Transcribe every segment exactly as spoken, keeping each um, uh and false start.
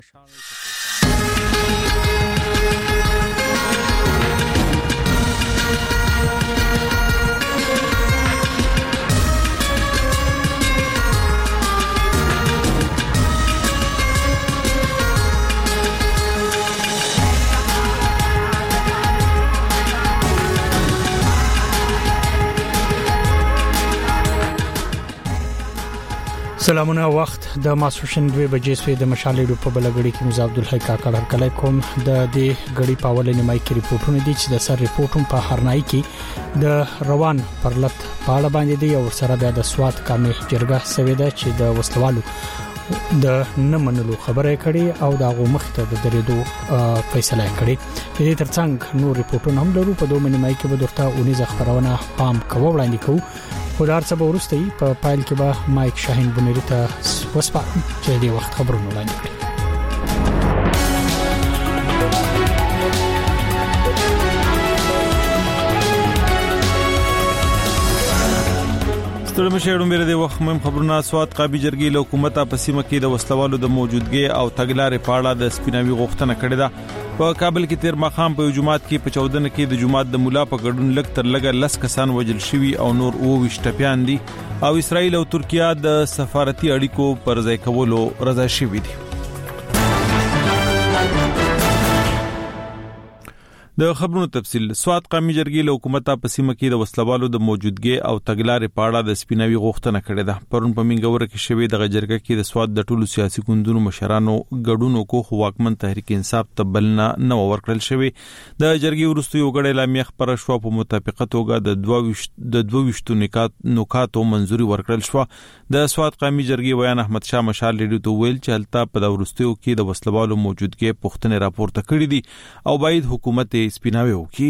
سلامونه وخت د ماسوشن دوه بجې سوی د مشالې په بلګړی کې مزاب عبدالحی کاکړ هرکلی کوم د دې غړي پاول نیمای کې ریپورتونه دي چې د سر ریپورتوم په هرنای کې د روان پرلط پاړه باندې دی او سره بیا د سواد کامه جرګه سوي ده چې د وسلوالو د نمنلو خبره کړي او د غو مخته د درېدو فیصله کړي د دې ترڅنګ نور ریپورتونه هم لرو په دوه نیمای کې به درته اونیزه خبرونه پام کوو وړاندې کوو خدار څه به ورسته په پایل کې به مایک شاهین بنيري ته وسپارم چې دې وخت خبرونه وړاندې کړي. ستړي مشه ډومره د وخت مهم خبرونه سواد قابي جرګي له حکومت په سیمه کې د وسلوالو د موجودګي او تګلارې پاړه د سپیناوي غوښتنه کړې ده. په کابل کې تیر مخام په جمعات کې په چودنه کې د جمعات د مولا په ګډون لګ تر لګ لس کسان وجل شوي او نور او وشټپیان دي او اسرائیل او ترکیه د سفارتي اړیکو پر ځای کولو رضا شوي دي. د خبرونو تفصیل سواد قومي جرګې له حکومت په سیمه کې د وسلوالو د موجودګي او تګلارې پاړه د سپیناوي غوښتنه کړې ده. پرون په منګوره کې شوی د جرګه کې د سواد د ټولو سیاسي ګوندونو مشرانو ګډونو کو خو واکمن تحریک انصاف تبلنا نو ورکړل شوی. د جرګې ورستو یو غړی لامیخ پر شو په مطابقت توګه د دوه د دوه وشتو نکات نکاتو منځوري ورکړل شو. د سواد قومي جرګې ویان احمد شاه مشال ریډیو ته ویل چې هلته په د ورستو کې د وسلوالو موجودګي پښتنه راپورته کړې دي او باید حکومت سپیناوي وکي.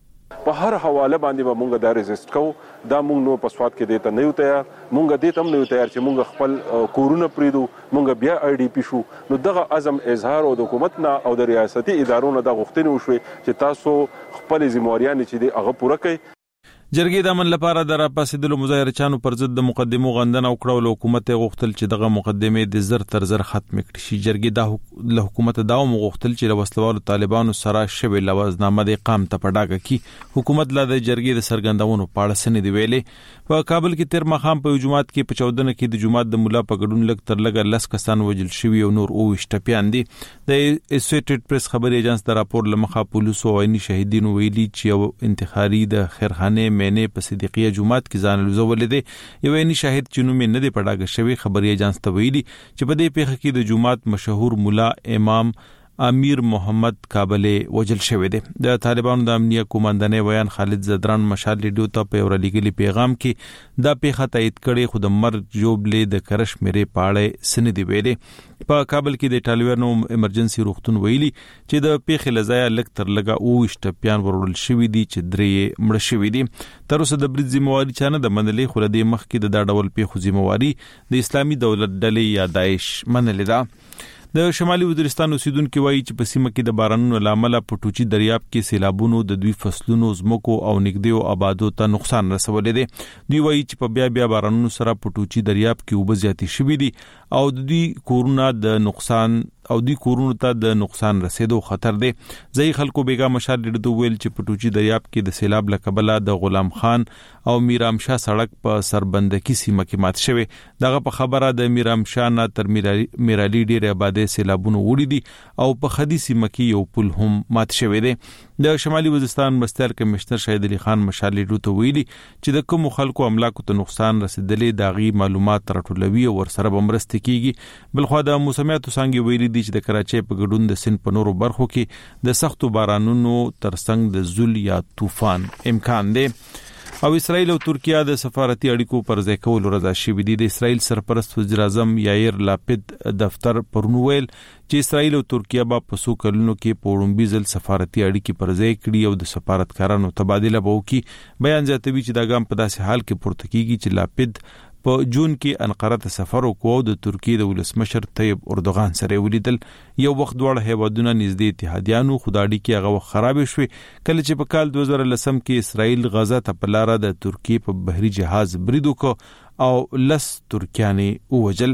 په هر حواله باندې به مونږ دا ریزست کوو. دا مونږ نو په سواد کې دیته نه یو تیار مونږ دیته هم نه یو تیار چې مونږ خپل کورونه پریدو مونږ بیا آی ډی پی شو. نو دغه عزم اظهار او د حکومت نه او د ریاستي ادارو نه د غوښتنې وشوي چې تاسو خپل ذمہواریان چې دی هغه پوره کړئ. جرګې د امن لپاره د راپاسېدلو مظاهره چانو پر ضد د مقدمو غندنه وکړه او حکومت غوښتل چې دغه مقدمه د زر تر زر ختم کړي شي. جرګې د له حکومت داوم غوښتل چې د وسلوالو طالبانو سره شوی لوازنامه د اقام ته پډاګه کی. حکومت لا د جرګې د سرګندونو پاړه سن دی ویلې. په کابل کې تیر مخام په جمعات کې په چودنه کې د جمعات د مولا په ګډون لګ تر لګ لس کسان وجل شوی او نور او وشټپیان دي. د اسوسییټډ پریس خبري ایجنس د راپور لمخه پولیسو او عیني شهیدینو ویلي چې یو انتخابي د خیرخانه مینه په صدیقیه جمعات کې ځان لوزول دي. یو عیني شاهد چې نوم نه دی پډاګه شوی خبري ایجنس ته ویلي چې په دې پیښه کې د جمعات مشهور مولا امام امیر محمد کابل وجل شوی دی. د طالبانو د امنیه کومندانې ویان خالد زدران مشال لیډیو ته په ورلیګلی پیغام کې دا پیښه تایید کړي خو د مرګ جوړلې د کرش مېره پاړې سن دی ویلې. په کابل کې د ټالویرنو ایمرجنسي روغتون ویلي چې د پیښې لزایا لک تر لګه او وشټپیان ورول شوی دي چې درې مړ شوی دي. تر اوسه د برید ذمہواری چانه د منلې خو د مخ کې د دا ډول پیښو ذمہواری د اسلامي دولت ډلې یا داعش منلې ده. د شمالي وزیرستان اوسیدونکو وایي چې په سیمه کې د بارانونو لامل په ټوچي دریاب کې سیلابونو د دوی فصلونو زمکو او نګديو آبادو ته نقصان رسولې دي. دوی وایي چې په بیا بیا بارانونو سره په ټوچي دریاب کې وب زیاتې شوې دي او د دوی کورونه د نقصان او دوی کورونو ته د نقصان رسیدو خطر دی. ځای خلکو بیګا مشال ډیډو ویل چې په ټوچي دریاب کې د سیلاب لکبله د غلام خان او میرام شاه سړک په سربندکی سیمه کې مات شوی. دغه په خبره د میرام شاه نه تر میرالی ډیر آباده سیلابونو وړي دي او په خدي سیمه کې یو پل هم مات شوی دی. د شمالي وزیرستان مستر کمشنر شهید علي خان مشال ډیډو ته ویلي چې د کوم خلکو املاکو ته نقصان رسیدلې داغي معلومات راټولوي او ورسره بمرسته کیږي. بلخو د موسمیاتو څنګه ویلي دي چې د کراچۍ په ګډون د سن په نورو برخو کې د سختو بارانونو ترڅنګ د زول یا طوفان امکان دی. او اسرائیل او ترکیه د سفارتي اړیکو پر ځای کولو رضا شوي دي. د اسرائیل سرپرست وزیر اعظم یایر لاپید دفتر پرنویل چې اسرائیل او ترکیه به په څو کلونو کې په وړاندې ځل سفارتي اړیکې پر ځای کړي او د سفارتکارانو تبادله به وکړي. بیان زیاتوي چې دا ګام په داسې حال کې پورته کیږي چې لاپید په جون کې انقره ته سفر وکړ د ترکیه د ولسمشر طیب اردوغان سره ولیدل. یو وخت دواړه هیوادونه نږدې اتحادیانو خدایي کې هغه خراب شوه کله چې په کال دوه زره لسم کې اسرائیل غزا ته په لار د ترکیه په بحري جهاز برید وکړ او لس ترکیانې ووجل.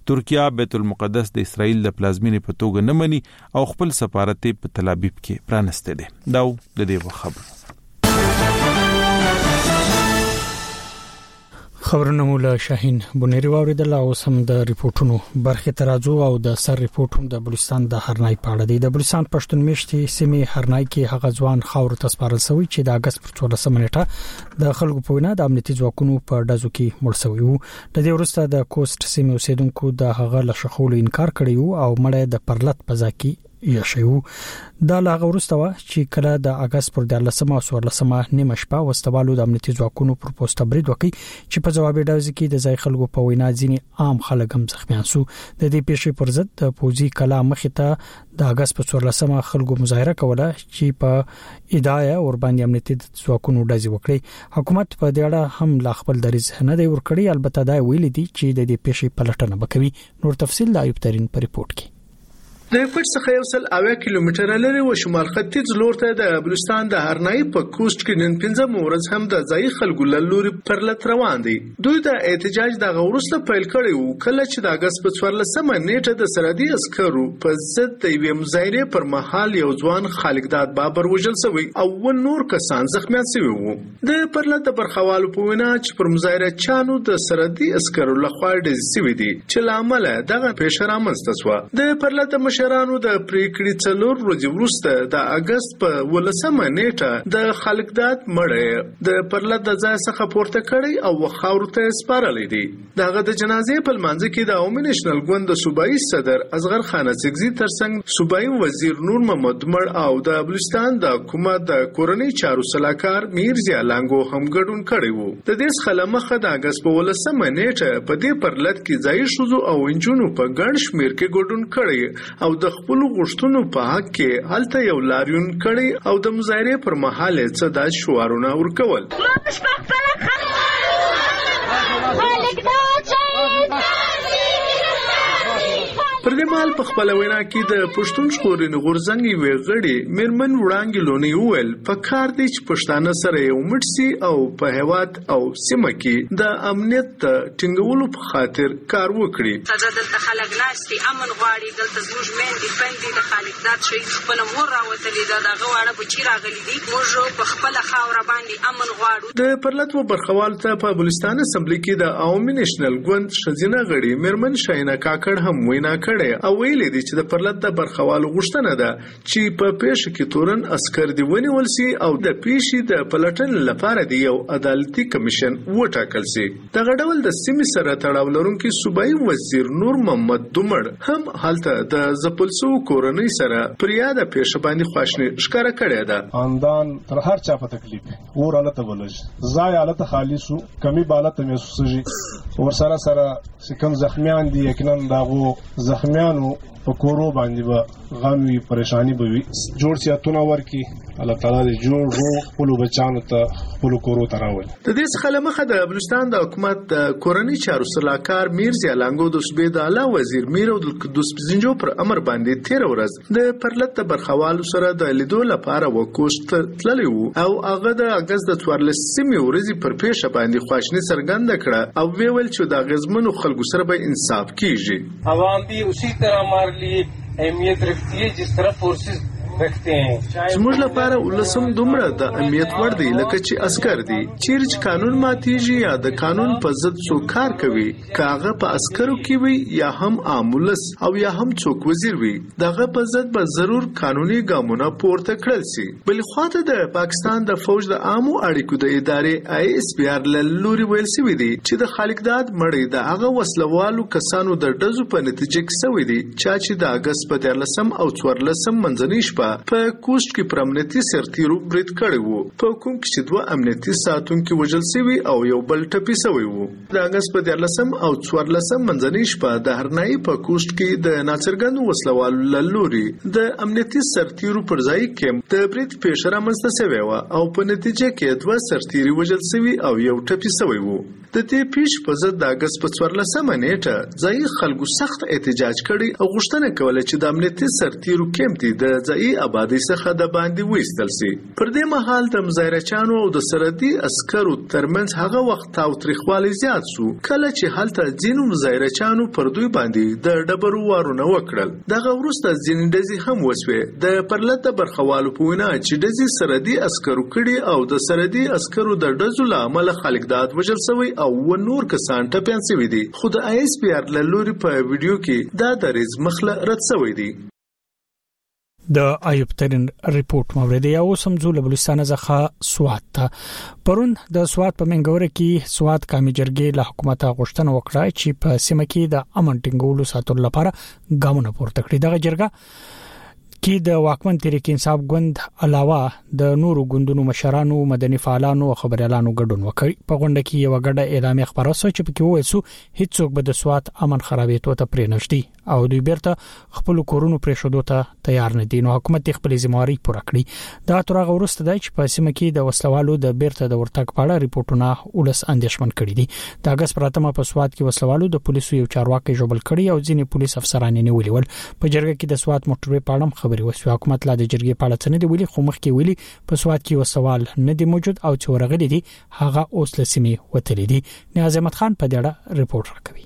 ترکیه بیت المقدس د اسرائیل د پلازمینې په توګه نه مني او خپل سفارت په تل ابیب کې پرانسته دي. دا د دې خبر خبرونه مولا شاهین بنيري واوریدل او سم د ریپورتونو برخه ترازو او د سر ریپورتونو د بلوچستان د هرنای پاړه دی. د بلوچستان پښتون میشتي سیمه هرنای کې هغه ځوان خاور تسپارل شوی چې د اگست پر څوارلسمه نیټه د خلکو په وینا د امنیتي ځواکونو په ډزو کې مړ شوی وو. د دې وروسته د کوست سیمه اوسیدونکو د هغه له شخول انکار کړی وو او مړی د پرلط پزاکی یا شیو. دا لاغه ورستوه چې کله د اگست پر دلسمه او څوارلسمه نیمه شپه وستوالو د امنیتي ځواکونو پر پوسټ برید وکړي چې په جواب ډاوز کې د ځای خلکو په وینا ځینی عام خلک هم زخمیان شو. د دې پیښې پر ضد د پوزي کلا مخې ته د اگست په څوارلسمه خلکو مظاهره کوله چې په ادعای ور باندې امنیتي ځواکونو ډزې وکړي. حکومت په دې اړه هم لا خپل دریځ نه دی ورکړی، البته دا ویل دي چې د دې پیښې پلټنه وکوي. نور تفصیل د ایوب ترين په ریپورت کې. د پټ څخه یو سل اویا کیلومتره لري و شمال ختیځ لور ته د بلوچستان د هرنای په کوست کې نن پنځم ورځ هم د ځای خلکو له لوري پر لټ روان دي. دوی د احتجاج د غوړسته پیل کړي وو کله چې د اگست په څوارلسمه نیټه د سرحدي عسکرو په ضد د یوې مظاهرې پر مهال یو ځوان خالقداد بابر وژل شوی او و نور کسان زخمیان شوي وو. د پر لټ برخوالو په وینا چې پر مظاهره چانو د سرحدي عسکرو لخوا ډزې شوي دي چې لامل دغه پیښه رامنځته شوه. د پر لټ مشرانو د پریکړې څلور ورځې وروسته د اگست په ولسمه نیټه د خالقداد مړی د پرلط د ځای څخه پورته کړی او خاورو ته سپارلی دی. دغه د جنازې په لمانځه کې د عوامي نېشنل ګوند د صوبایي صدر اصغر خان اڅکزي ترڅنګ صوبایي وزیر نور محمد مړ او د بلوچستان د حکومت د کورنۍ چارو صلاحکار میر ضیا لانګو هم ګډون کړی وو. د دې څخه مخه د اگست په ولسمه نیټه په دې پرلط کې ځای شوزو او انجونو په ګڼ شمیر کې ګډون کړی او د خپل غوښتنو په حق کې هلته یو لاریون کړي او د مظاهرې پر مهال څه د شعارونه ورکول. پر دې مال په خپل وینا کې د پښتون ژغورنې غورځنګ یوې غړي میرمن وړانګې لونی وویل په کار دی چې پښتانه سره یو مټ سي او په هیواد او سیمه کې د امنیت ټینګولو په خاطر کار وکړي. دلته خلک ناشتي امن غواړي، دلته زموږ میندې خویندې د خالقداد شهید خپله مور راوتلې ده، د هغه واړه بچي راغلي دي. موږ په خپله خاوره باندې امن غواړو. د پرلط و برخوال ته په بلوچستان اسمبلی کې د عوامي نېشنل ګوند ښځینه غړي میرمن شاهینه کاکړ هم وینا کړې او ویلې دي چې د پرلط د برخوالو غوښتنه ده چې په پیښه کې تورن عسکر دی ونیول سي او د پیښې د پلټنې لپاره دی یو عدالتي کمیشن وټاکل سي. دغه ډول د سیمې سره تړاو لرونکي صوبایي وزیر نور محمد دومړ هم هلته د زپلسو کورنۍ سره پر یاده پیښه باندې خواشني ښکاره کړې ده. اندان تر هر چا په تکلیف ور حالت ولج ځای حالت خالصو کمی بالات محسوسږي ور سره سره سکم زخمیان دي یقینا داغو زخمیانو په کورو باندې به غم وي، پریشانی به وي. جوړ سیاتونه ورکی الله تعالی دې جوړ رو خپل بچانو ته خپل کورو ته راول. د دې څخه مخه د بلوچستان د حکومت د کورنۍ چارو صلاحکار میر ضیا لانګو د صوبې د اعلی وزیر میر عبدالقدوس پزنجو پر امر باندې تیر ورځ د پرلط د برخوالو سره د لیدو لپاره وکوست تللی وو او هغه د اگست د څوارلسمې ورځې پر پیښه باندې خواشني څرګنده کړه او ویل چې د غزمنو خلکو سره به انصاف کیږي. عوام بھی اسی طرح ہمارے لیے اہمیت رکھتی ہے جس طرح فورسز زموږ لپاره ولسم دومره د اهمیت وړ دی لکه چې عسكر دي. چیرې چې قانون ماتیږي یا د قانون په ضد څوک کار کوي، کاغه په عسکرو کې وي یا هم امولس او یا هم څوک وزیر وي، دغه په ضد به ضرور قانوني ګامونه پورته کړل شي. بل خواته د پاکستان د فوج د عامو اړیکو د ادارې آی اس پی آر لوري ویل شوی دی چې د خالقداد مړی د هغه وسلوالو کسانو د ډزو په نتیجه کې شوی دی چې د اگست په دیارلسم او څوارلسم منځنۍ شپه په کوست کې پر امنیتي سرتیرو برید کړی وو، په کوم کې چې دوه امنیتي ساتونکي وژل شوي او یو بل ټپي شوی وو. د اګست په دیارلسم او څوارلسم منځنۍ شپه د هرنای په کوست کې د ناڅرګندو وسلوالو له لوري د امنیتي سرتیرو پر ځای کې د برید پیښه رامنځته شوې وه او په نتیجه کې دوه سرتیري وژل شوي او یو ټپي شوی وو. د دې پیښ په ضد د اګست په څوارلسمه نیټه ځایي خلکو سخت احتجاج کړی او غوښتنه کوله چې د امنیتي سرتیرو کیمپ د ځایي آبادۍ څخه د باندې وایستل شي. پر دې مهال د مظاهرچیانو او د سرحدي عسکرو ترمنځ هغه وخت تاوتریخوالی زیات شو کله چې هلته ځینو مظاهرچیانو پر دوی باندې د ډبرو وارونه وکړل. دغه وروسته ځینې ډزې هم وسوې. د پرلته برخوالو په وینا چې ډزې سرحدي عسکرو کړي او د سرحدي عسکرو د ډزو له امله خلک داد وژل شوي او و نور کسان ټپیان شوي دي. خو د آی اس پی آر له لوري په ویډیو کې دا دریځ مخله رد شوی دی. د ایوب ترین ریپورت موریدي او سمزو له بلوچستان څخه سوات ته پرون د سوات په منګوره کې سوات قومي جرګې له حکومت غوښتنه وکړه چې په سیمه کې د امن ټینګولو ساتلو لپاره ګامونه پورته کړي. دغه جرګه کې د واکمن تحریک انصاف ګوند علاوه د نورو ګوندونو مشرانو، مدني فعالانو او خبريالانو ګډون وکړي. په غونډه کې یو غډه اعلامیه خبره شوه چې پکې وایي چې هیڅوک به د سوات امن خرابېدو ته پرې نشدي او دوی بیرته خپل کورونو پرې شودو ته تیار نه دي. نو حکومت خپل ذمہواری پوره کړي. دا ترغه ورسته دی چې په سیمه کې د وسلوالو د بیرته د ورتګ په اړه ریپورتونه ولس اندیشمن کړي دي. د اگست پراتمه په سوات کې وسلوالو د پولیسو یو چارواکي جوړل کړي او ځینې پولیس افسران یې نیولي ول. په جرګه کې د سوات موټروي په اړه خبري وشوه. حکومت لا د جرګې په اړه څه نه دی ویلي، خو مخکې ویلي په سوات کې وسوال نه دی موجود او چې ورغلي دي هغه اوس لسمې وتلي دي. نیاز احمد خان په دې اړه ریپورت راکوي.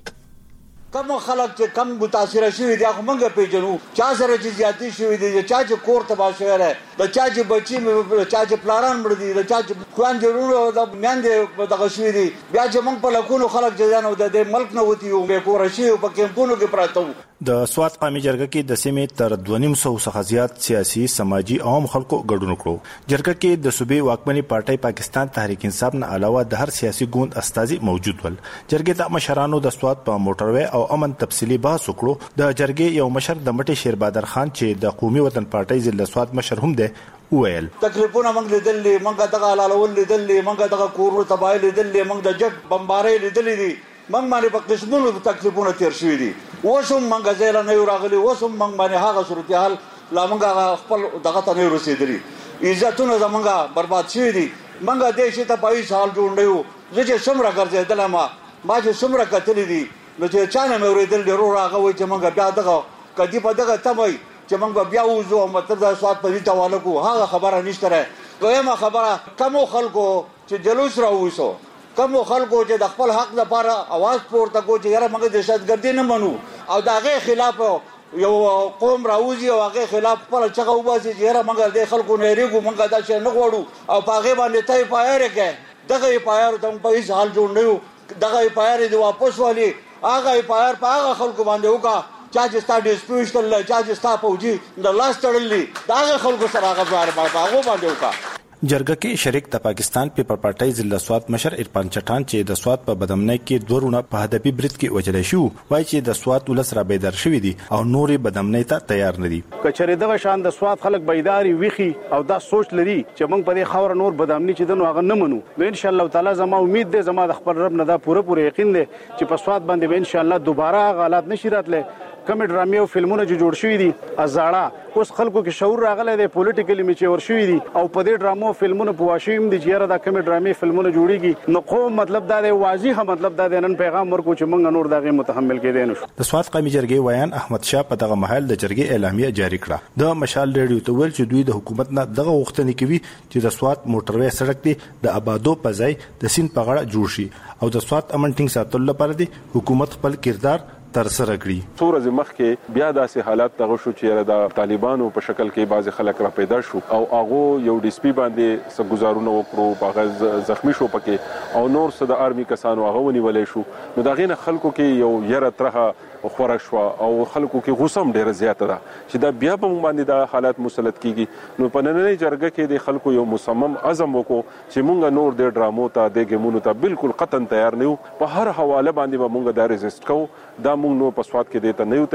کم خلک چې کم متاثر شوي دي هغه موږ پیژنو. چا سره چې زیاتې شوي دي، چا چې کور تباه شوی دی، د چا چې بچي چا چې پلاران مړ دي، د چا چې خویندې وروڼه د میندې دغه شوي دي، بیا چې موږ په لکونو خلک چې ځان د دې ملک نه وتي یو بې کوره شوي په کیمپونو کې پراته وو. د سوات قومي جرګه کې د سیمې تر دوه نیم سوه څخه زیات سیاسي، سماجي او عام خلکو ګډون وکړو. جرګه کې د صوبې واکمنې پارټۍ پاکستان تحریک انصاف نه علاوه د هر سیاسي ګوند استازي موجود ول. جرګې ته مشرانو د سوات په موټروي او امن تفصیلی بحث وکړو. د جرګې یو مشر د مټي شیر بادر خان چې د قومي وطن پارټۍ ضلع سوات مشر هم دی ویل تکلیفونه موږ لیدلې، موږ دغه حلالول لیدلې، موږ دغه کورونو تباہي لیدلې، موږ د جګ بمبارۍ لیدلې دي، موږ باندې په قسمونو تکلیفونه تیر شوي دي. اوس هم موږ ځای له نه یو راغلي، اوس هم موږ باندې هغه صورتحال لا موږ خپل دغه ته نه رسېدلي. عزتونه زموږ برباد شوي دي. موږ دې شي ته په هېڅ حال جوړ نه یو. زه چې څومره ګرځېدلم ما چې څومره کتلي دي نو چې چا نه مې اورېدل ډېر راغه وایي چې موږ بیا دغه کدي په دغه تمه چې موږ به بیا وځو او مطلب د سوات په دې حواله کوو، هغه خبره نشته ده. دویمه خبره کمو خلکو چې جلوس راوویسو، کمو خلکو چې د خپل حق لپاره اواز پورته کوو چې یاره موږ دهشتګردي نه منو او د هغې خلاف یو قوم راوځي او هغې خلاف خپله چغه وباسي چې یاره موږ دې خلکو نه هېرېږو، موږ دا شی نه غواړو او په هغې باندې ته اف آی آر یې کړې. دغه اف آی آر ته موږ په هېڅ حال جوړ نه یو. دغه اف آی آر یې دې واپس والي. هغه اف آی آر په هغه خلکو باندې وکړه چا چې ستا ډسپیوټ تړلی، چا چې ستا فوجي د لاس تړلی، د هغه خلکو سره هغه په هغو باندې وکړه. جرګه کې شریک د پاکستان پیپل پارټۍ ضلع سوات مشر عرفان چټان چې د سوات په بدامنۍ کې دوه رونه په هدفي برید کې وژل شو، وایي چې د سوات ولس را بیدار شوي دي او نورې بدامنۍ ته تیار نه دي. کچېرې دغه شان د سوات خلک بیداري ویخي او دا سوچ لري چې موږ په دې خاور نور بدامنۍ چې دنو هغه نه منو. نو ان شاء الله تعالی زما امید ده، زما د خپل رب نه دا پوره پوره یقین ده چې په سوات باندې به ان شاء الله دوباره حالات نشي راتله. کمې ډرامې او فلمونه چې جوړ شوي دي ازاړه، اوس خلکو کې شعور راغلی دی، پولیټیکلی میچور شوي دي او په دې ډرامو فلمونو په واشي هم دي چې یاره دا کمې ډرامې فلمونه جوړېږي. نو قوم مطلب دا دی، واضح مطلب دا دی، نن پیغام ورکو چې موږ نور د هغې متحمل کېدی نه شو. د سوات قومي جرګې ویان احمد شاه په دغه مهال د جرګې اعلامیه جاري کړه. د مشال ریډیو ته ویل چې دوی د حکومت نه دغه غوښتنې کوي چې د سوات موټروي سړک دی د آبادو په ځای د سیند په غاړه جوړ شي او د سوات امن ټینګ ساتلو لپاره دی حکومت خپل کردار تر سره کړی. څو ورځې مخکې بیا داسې حالات دغه شو چې د طالبانو په شکل کې بعضې خلک را پیدا شو او هغو یو ډي سي پي باندې څه ګزارونه وکړو، په هغه زخمي شو پکې او نور څه د آرمي کسانو هغه ونیولی شو. نو د هغې نه خلکو کې یو یره ترخه خوره شوه او خلکو کې غوسه هم ډېره زیاته ده چې دا بیا په موږ باندې دا حالات مسلط کېږي. نو په نننۍ جرګه کې د خلکو یو مصمم عزم وکړو چې موږ نور د ډرامو ته د ګیمونو ته بالکل قطعا تیار نه یو. په هر حواله باندې به موږ دا ریزسټ کوو. دا موږ نو په سوات کې دی ته نه یو تیار.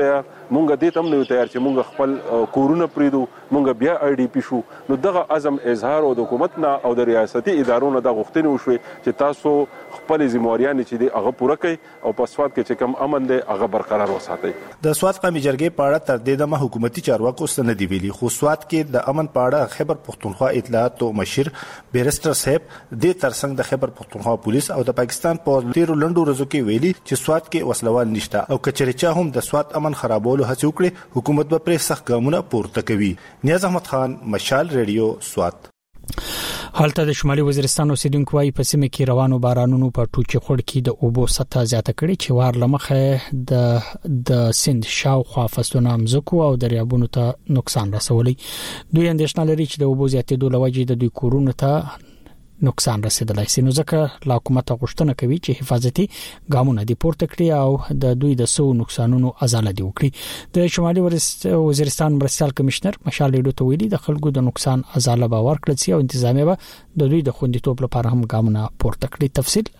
مونږ دې تم نه تیار چې مونږ خپل کورونه پریدو مونږ بیا آی ډي پی شو. نو دغه عزم اظهار او د حکومت نه او د ریاستي ادارو نه د غوښتنې وشوي چې تاسو خپل ذمہواریان چې دی هغه پوره کړئ او په سواد کې چې کم امن دی هغه برقرار وساتئ. د سواد قومي جرګې په اړه تر دې دمه حکومتي چارواکو څه نه دی ویلي، خو سواد کې د امن په اړه خیبر پښتونخوا اطلاعاتو مشر بیرسټر صاحب د ترڅنګ د خیبر پښتونخوا پولیس او د پاکستان په تیرو لنډو ورځو کې ویلي چې سواد کې وسلوال نشته او کچېرې چا هم د سواد امن خرابولو هڅه وکړي حکومت به پرې سخت ګامونه پورته کوي. نیاز احمد خان، مشال ریډیو، سواد. حالت د شمالي وزیرستان اوسیدونکو وايي په سیمه کې روانو بارانونو په ټوچي خړ کې د اوبو سطح زیاته کړي چې وار لمخه د د سند شاوخوا فصلونو مزکو او دریابونو ته نقصان رسولي. دوی اندېښنه لري چې د اوبو زیاتېدو لوجې د دوی کورونو ته نقصان رسیدلای شي. نو ځکه لا حکومت غوښتنه کوي چې حفاظتي ګامونه دي پورته کړي او د دوی د سو نقصانونو ازاله دي وکړي. د شمالي وزیرستان مرستيال کمشنر مشال ریډو ته ویلي د خلکو د نقصان ازاله به ورکړل شي او انتظامیه به د دوی د خوندیتوب لپاره هم ګامونه پورته کړي. تفصیل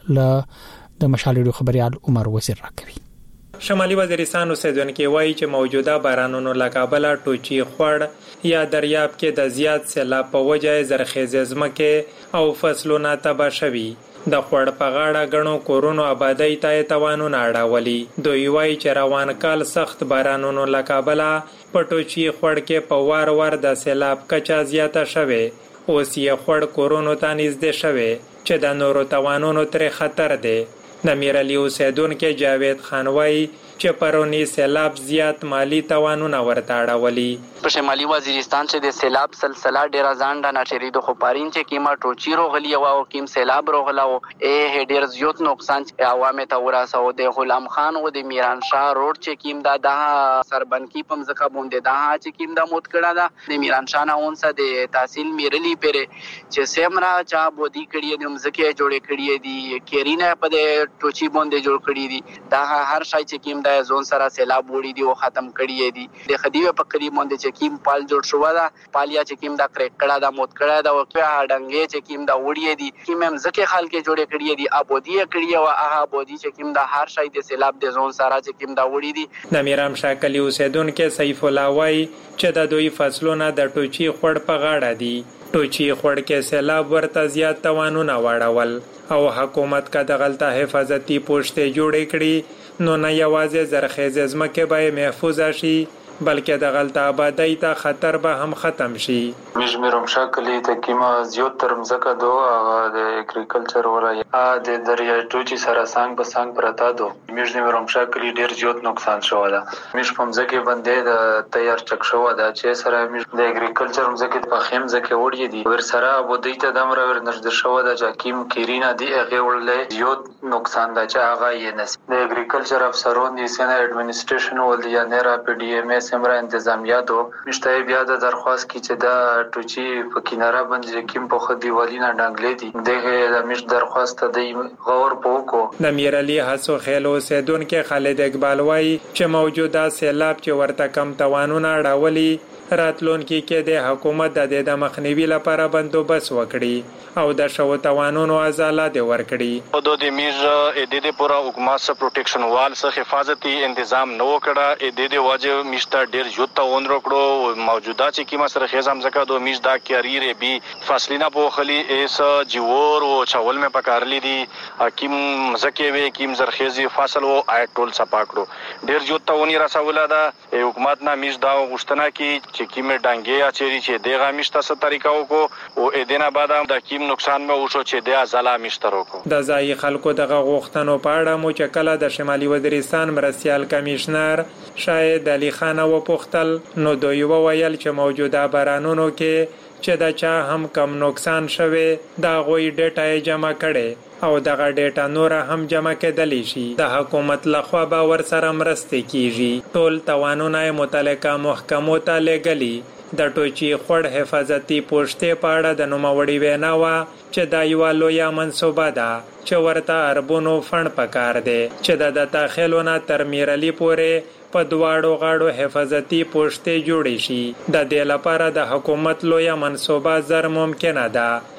ل د مشال ریډو خبريال عمر وزیر راکوي. شمالي وزیرستان اوسیدونکو وایي چې موجوده بارانونو لکابله ټوچي خوړ یا دریاب کې د زیات سیلاب په وجه زرخیزې ځمکې او فصلونه تباه شوي. د خوړ په غاړه غنو کورونو آبادی ته توانونه اړولي. دوی وایي چې روان کال سخت بارانونو لکابله په ټوچي خوړ کې په وار وار د سیلاب کچا زیاته شوه. اوس یې خوړ کورونو ته نږدې شوه چې د نورو توانونو تر خطر دی. د میرعلی اوسیدونکو جاوید خان وایي چې پرونی سیلاب زیات مالی توانونه ورته اړولي. په شمالي وزیرستان چې د سیلاب سلسله ډیر ځانډه نشری د خپارین چې کیما ټوچی روغلی او کیم سیلاب روغلاو ا ډیر زیات نقصان عوامه ته ورسو. د غلام خان او د میران شاه روډ چې کیم دا د سربنکی پم زکه بوند دا چې کیم د موت کړه دا د میران شاه نه اونسه د تحصیل میرلی پره چې سیمرا چا بودی کړي د مزکه جوړې کړي دي کیرینه په د ټوچی بوند جوړ کړي دي دا هر شای چې کیم د زون سره سیلاب وړي دي او ختم کړي دي. د خدیوه په قریب باندې چې کیم پال جوړ شو دا پالیا چې کیم دا کریک کړه دا موت کړه دا وکړه هډنګي چې کیم دا وړي دي کیم هم ځکه خلک جوړې کړي دي ابودی کړي او هغه ابودی چې کیم دا هر شای د سیلاب د زون سره چې کیم دا وړي دي. د میرام شاکلی اوسیدونکو سیف الله وای چې د دوی فصلونه د ټوچی خړ په غاړه دي. ټوچی خړ کې سیلاب ورته زیات توانونه واړول او حکومت کا د غلطه حفاظتي پوښتې جوړې کړي. نو نه یوازې زرخیزې ځمکې به محفوظ شي بلکې د غلطه آبادی ته خطر به هم ختم شي. مجمرم شکلی ته کیما زیات ترم زکه دو د اګریکلچر ولای ا د دریا ټوچی سره څنګه به څنګه پرتا دو مجمرم شکلی ډیر زیات نقصان شو دا مش پم زکه باندې د تیار چک شو دا چې سره مش د اګریکلچر زکه په خیم زکه وړي دي ور سره ابودی ته دمر ور نشد شو دا جاکیم کیرینا دی هغه ولې زیات نقصان دا چې هغه یې نس د اګریکلچر افسرون دي سینه اډمنسټریشن ول یا نه را پی ډی ایم ایس سمرا انتظامیه دو مشته بیا د درخواست کی چې دا ټوچی په کیناره باندې کیم په خدي والینا ډنګلې دي دغه د مش درخواست دی غور پوکو. د میرعلی حسو خیلو سیدونکو خالد اقبال وای چې موجوده سیلاب چې ورته کم توانونه راولي راتلونکي کې د حکومت د مخنیوي لپاره بندوبست وکړي او د شو توانونو ازاله دی ورکړي. او د میز د دې پورا حکومت سره پروټیکشن وال سره حفاظتي تنظیم نو کړه د دې واجب میشته ډیر جوړ ون وکړو موجوده چې کیما سره خزم زکه دو میش دا کیری بي فاصلینا په خلی اس جوور او چاول مې پکارلی دي حکیم زکه وی کیم زرخیزي فاصل او ټول صپاکړو ډیر جوړ ونی رسوله دا حکومت نه میش دا غشتنه کی چې کیمه ډنګي اچري چې دغه میشته ست طریقو کو او ادینه بعد د کیم نقصان مې وشو چې د ازاله میشترو کو. د ځای خلکو دغه غوښتنو په اړه مو چې کله د شمالي وزیرستان مرستيال کمشنر شاهد علي خان و پختل نو دوی وویل چې موجوده بارانونو کې چې دا چا هم کم نقصان شوه دا غوي ډیټا جمع کړي او دغه ډیټا نور هم جمع کېدلی شي. د حکومت لخوا به ور سره مرستې کیږي. ټول توانونه متعلقه محکمو ته لګلي. د ټوچی خړ حفاظتي پوښتې په اړه د نوموړي وینا وا چې دا یو لوی منصوبه ده چې ورته اربونو فند پکار دی چې د داخلونه تر میرلی پورې په دواړو غاړو حفاظتي پوښتې جوړې شي. د دې لپاره د حکومت لوی منصوبه زر ممکنه ده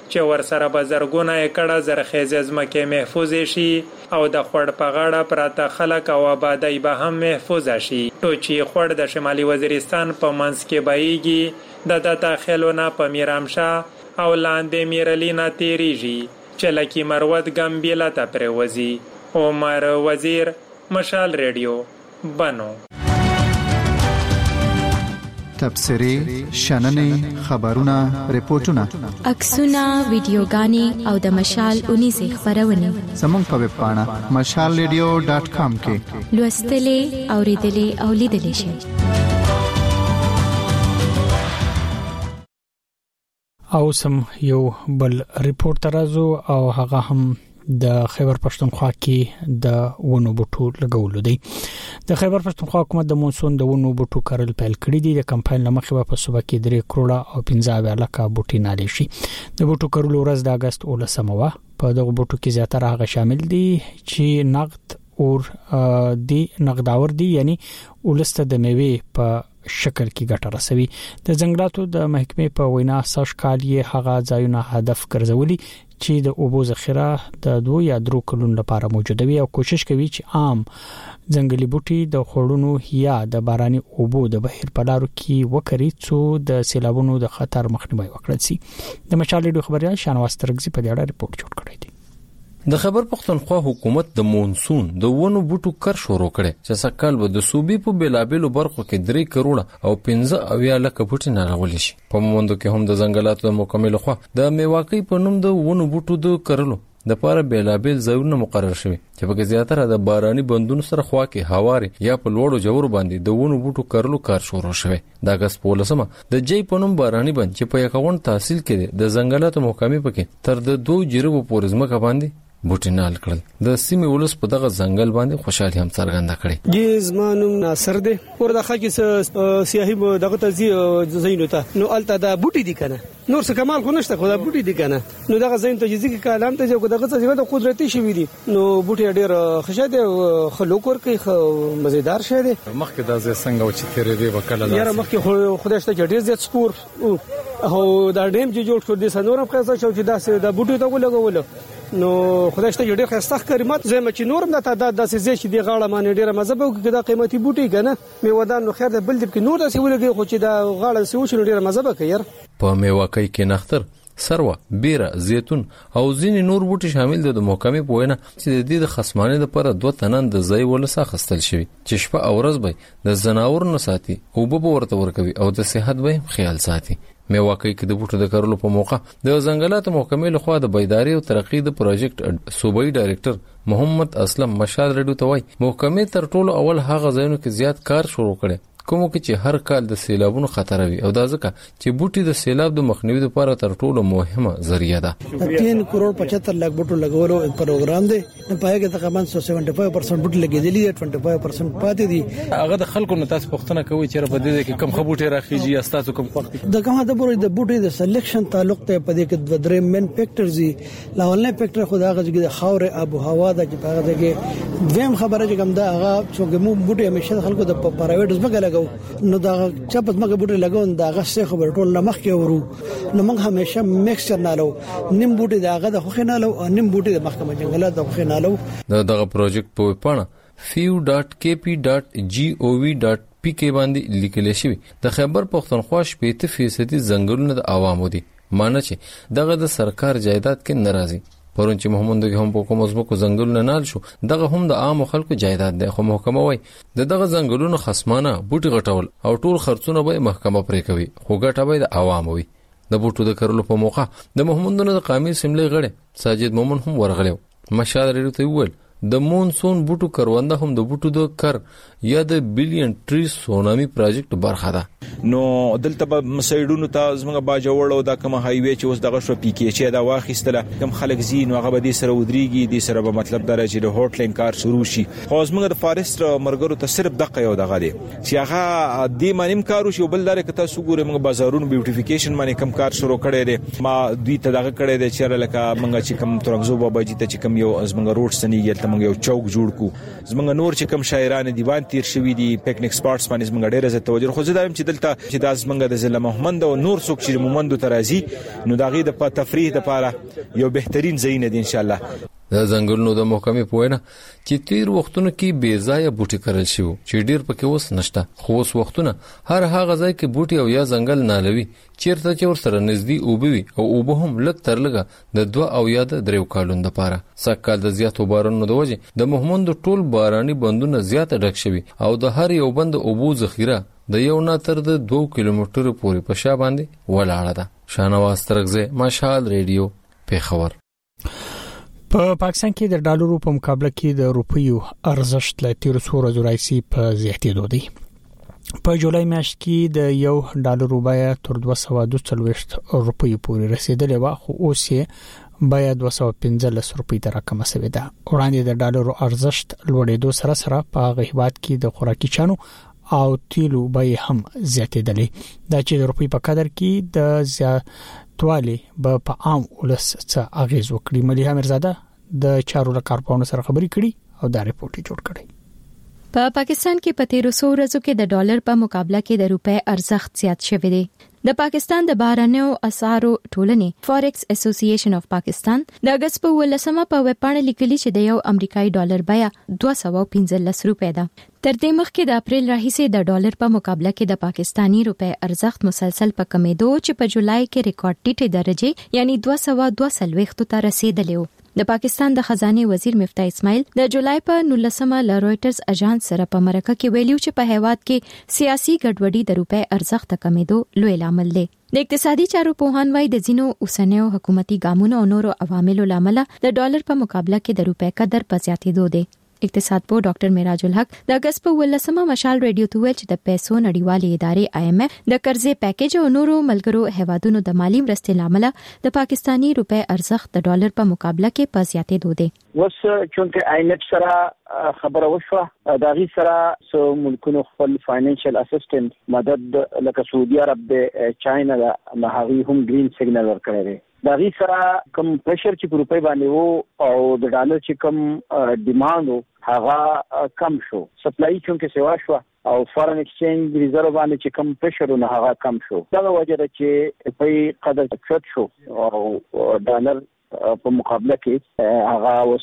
چې ورسره به زرګونه ایکړه زرخیزه ځمکې محفوظ شي او د خوړ په غاړه پراته خلک او آبادی به هم محفوظ شي. ټوچي خوړ د شمالي وزیرستان په منځ کې بهیږي، د داخلونه په میرامشاه او لاندې میرلینا تیریږي چې لکه مروت ګمبیلا ته پروزي. عمر وزیر، مشال ریډیو، بنو. تبصرې، شننې، خبرونه، ریپورتونه، عکسونه، ویډیوګانې او د مشال اونیزه خبرونه زموږ په ویب پاڼه مشال ریډیو ډاټ کام کې لوستلې، اوریدلې او لیدلې شئ. او سم یو بل ریپورت راځو او هغه هم د خیبر پښتونخوا کې د ونو بوټو لګولو دی. د خیبر پښتونخوا حکومت د مونسون د ونو بوټو کارل پیل کړی دی. د کمپاین لمخې په صوبه کې درې کروڑه او پنځه اویا لکه بوټي نالي شي. د بوټو کارلو ورځ د اگست اولسمه وه. په دغه بوټو کې زیاتره هغه شامل دي چې نقد اور دی نقداور دي، یعنی ولسته د میوه په شکل کې ګټه رسوي. د ځنګلاتو د محکمې په وینا ساش کالیه هغه ځایونه هدف ګرځولي چې د اوبو ذخیره د دوه یا درو کلونو لپاره موجوده وي او کوشش کوي چې عام ځنګلي بوټي د خړونو یا د باراني اوبو د بهیر په لارو کې وکړي څو د سیلابونو د خطر مخنیوي وکړي شي. د مشال ډیو خبريال شانواز ترغزي په دې اړه ریپورت جوړ کړی دی. د خیبر پښتونخوا حکومت د مونسون د ونو بوټو کار شروع کړي چې سکهال به د صوبې په بلابلو برخو کې درې کروڑه او پنځه اویا لکه بوټي ناراولي شي. په موندو کې هم د ځنګلاتو د مکمل خو د میواقي په نوم د ونو بوټو د کرلو د پاره بلابل ځایونه مقرر شوي چې په زیاتره د باراني بندونو سره خوا کې هواري یا په لوړو جوړو باندې د ونو بوټو کرلو کار شروع شوی. د اگست په لسمه د جې په نوم باراني بند چې په یکون تحصیل کې د ځنګلاتو مکمل پکې تر د دوه جریبو پورې ځمکه باندې بوټي نال کړل. د سیمې ولس په دغه ځنګل باندې خوشحالي هم څرګنده کړې. جی زمانوم ناصر دی ورته خاکې سیاهي دغه تزي زینو ته نو الته دا بوټي دي کنه نور څه کمال خو نشته، خو دا بوټي دي کنه نو دغه زین ته جزي کې کلام ته جو دغه څه د قدرتي شوی دي نو بوټي ډېر خشاده خلوک ورکه مزیدار شه دي. مخکې دا زه څنګه و چې تیرې دی وکړه یاره مخکې خدای شته ډېر زیات سپور او دا ډیم چې جوړ کړ دي سنورم خاصه شو چې دا د بوټي ته ولګول نو خدای شته ډېر خسته کریمات زما چې نورم د تعداد د سې چې دی غاړه باندې ډېر مزه به کې دا قیمتي بوټي کنه میوادان نو خیر د بل د کې نور د سې ولګي خو چې دا غاړه سې وشو ډېر مزه به کوي. په میواکۍ کې نختر، سروه، بیره، زیتون او ځینې نور بوټي شامل دي. د محکمې په وینا چې د دې د خصمانه لپاره دوه تنن د ځای ولسا خستل شوی چې شپه او ورځ به د زناور نه ساتي او به ورته ورکوي او د صحت به خیال ساتي. میواکۍ کې د بوټو د کارلو په موقع د ځنګلاتو محکمې لخوا د بیداری او ترقی د پروجیکټ صوبایي ډایریکټر محمد اسلم مشال رډو ته وایي محکمې تر ټولو اول هغه ځایونو کې زیات کار شروع کړي کومو کې چې هر کال د سیلابونو خطر وي او دا ځکه چې بوټي د سیلاب د مخنیوي لپاره تر ټولو مهمه ذریعہ ده. تین کروڑ پچہتر لاکھ بوټو لګولو پروګرام دی نه پای کې تقریبا سو سیونټي فایو پرسنټ بوټي لګېدلي دي، ټوئنټي فایو پرسنټ پاتې دي. هغه د خلکو نه تاسو پوښتنه کوي چې په دې کې کم خبوټي راخیږي استاسو کوم وخت د کومه د بوري د بوټي د سلیکشن تعلق ته په دې کې د درې مین فیکټرز دي. لاولنه فیکټر خو دا هغه د خاور اب هوا د چې هغه کې دویم خبره چې کوم دا هغه چې مو بوټي همیشه خلکو د پرایویټ ځمکه لګاو نو دا چې په ځمکه بوټي لګاون دا غسه خبر ټول لمخ کې ورو نو موږ همیشه میکسچر نالو نیم بوټي داغه د خوخه نالو او نیم بوټي د محکمه جنگلات د خوخه نالو. دا دغه پروجیکټ په پاڼه فیو ډاٹ کے پی ډاٹ جی او وی ډاٹ پی کې باندې لیکل شوی. د خیبر پښتونخوا شپږ فیصد ځنګلونه د عوامو دي، معنی چې دغه د سرکار جایداد کې ناراضي. پرون چې محمد دغه هم په کوم ځمکو ځنګلونه نال شو دغه هم د عام خلکو جایداد دی، خو محکمه وای د دغه ځنګلونو خصمانه بوټي غټول او ټول خرڅونه به محکمه پرې کوي خو ګټه به د عوام وي. د بوټو د کرلو په موقع د محمد د قومي سیملې غړي ساجد مومن هم ورغلو. مشال ریډیو ته ویل د مونسون بوټو کرونده هم د بوټو د کر یا د بیلیون ټری سونامي پروجیکټ برخه ده. نو دلته به مسایډونو ته زموږ باجوړ او دا کوم هایوي چې اوس دغه شو پی کې چې دا واخیستله کوم خلک زین هغه به دي سره ودرېږي دي سره به مطلب درجه د هوټ لین کار شروع شي. خو زموږ د فارست مرګرو ته صرف دغه یو دغه دي چې هغه د مانیم کارو شي بل لاره کته سګوره موږ بازارونو بیوټیفیکیشن باندې کم کار شروع کړي دي. ما دوی ته دغه کړي دي چې لکه موږ چې کم ترنګزو بابا جی ته چې کم یو زموږ روډ سنیږي موږ یو چوک جوړ کو زمونږ نور چې کم شاعران دیوان تیر شوی دي پکنیک سپاټس باندې موږ ډېر زیات توجه خو زه دا چې دلته چې داس موږ د ضلع محمد او نور څوک چې مومندو ترازی نو داغي د تفریح لپاره یو بهترین ځای نه دي ان شاء الله. د ځنګلونو د محکمې په وینا چې تیر وختونو کې بې ځایه بوټي کرل شو چې ډیر پکې اوس نشته خو اوس وختونه هر هغه ځای کې بوټي او یا ځنګل نالوي چیرته چې ورسره نږدې اوبوي او اوبه هم لږ تر لږه د دوه او یا د دریو کالونو لپاره سکهال د زیاتو بارانونو د وجې د محمد ټول باراني بندونه زیاته ډک شوي او د هر یو بند اوبو ذخیره د یو نه تر د دوه کیلومترو پورې په شا باندې ولاړه ده. شاهنواز ترغزه مشال ریډیو پیښور. په پاکستان کې د ډالرو په مقابله کې د روپیو ارزښت له تیر څو ورځې راځي په زیاتېدو دی. په جولای میاشت کې د یو ډالر بیه تر دوه سوه دوه څلوېښت روپیو پورې رسیدلې و خو اوس یې بیه دوه سوه پنځلس روپۍ ته راکمه شوې ده. وړاندې د ډالرو ارزښت لوړېدو سره سره په هغه هیواد کې د خوراکي چانو او تیلو بیه هم زیاتېدلې. دا چې د روپۍ په قدر کې د زیاتوالی به په عام ولس څخه اغیز وکړي. مليحه مرزاده د چارو له کارپونو سره خبرې کړي او دا ریپورت جوړ کړي. په پا پاکستان کې په تیرو څو ورځو کې د ډالر په مقابله کې د روپۍ ارزښت زیات شوی دی. د پاکستان د بهرنیو اسعارو ټولنې فورکس اسوسییشن اف پاکستان د اگست په ولسمه په ویب پاڼه لیکلي چې د یو امریکایي ډالر بیه دوه سوه پنځلس روپۍ ده. تر دې مخکې د اپریل راهیسې د ډالر په مقابله کې د پاکستانی روپۍ ارزښت مسلسل په کمیدو چې په جولای کې ریکارډ ټیټه درجه یعنی دوه سوه دوه څلوېښت ته رسیدلی و. د پاکستان د خزانه وزیر مفتاح اسماعیل د جولای په نولسمه له رويټرز اژانس سره په مرکه کې ویلو چې په هیواد کې سیاسي ګډوډي د روپۍ ارزښت کمیدو لوی لامل دی. د اقتصادي چارو پوهان وايي د ځینو اوسنیو حکومتي ګامونو او نورو عواملو لامل د ډالر په مقابله کې د روپۍ قدر په زیاتېدو دی. اقتصاد پوه ډاکټر معراج الحق د اگست په ولسمه مشال ریډیو ته ویل چې د پیسو نړیوالې ادارې آی ایم ایف د قرضې پیکیج او نورو ملګرو هیوادونو د مالی مرستې لامل د پاکستانی روپۍ ارزښت د ډالر په مقابله کې په زیاتېدو دی. وس چونکه آی ایم ایف سره خبره وشوه دا غي سره سو ملکونو خپل فاینانشل اسسټنټ مدد لکه سعودي عرب د چاینا د مهاوی هم گرین سیګنل ورکړی دی. دا غي سره کم پريشر چې په روپۍ باندې وو او د ډالر چې کم ډیماند هغه کم شو سپلای چونکه سیوا شو او فارن ایکسچینج ریزرو باندې چې کم پريشر نه هغه کم شو. دا وجه ده چې په قدر کښت شو او ډالر په مقابله کې هغه اوس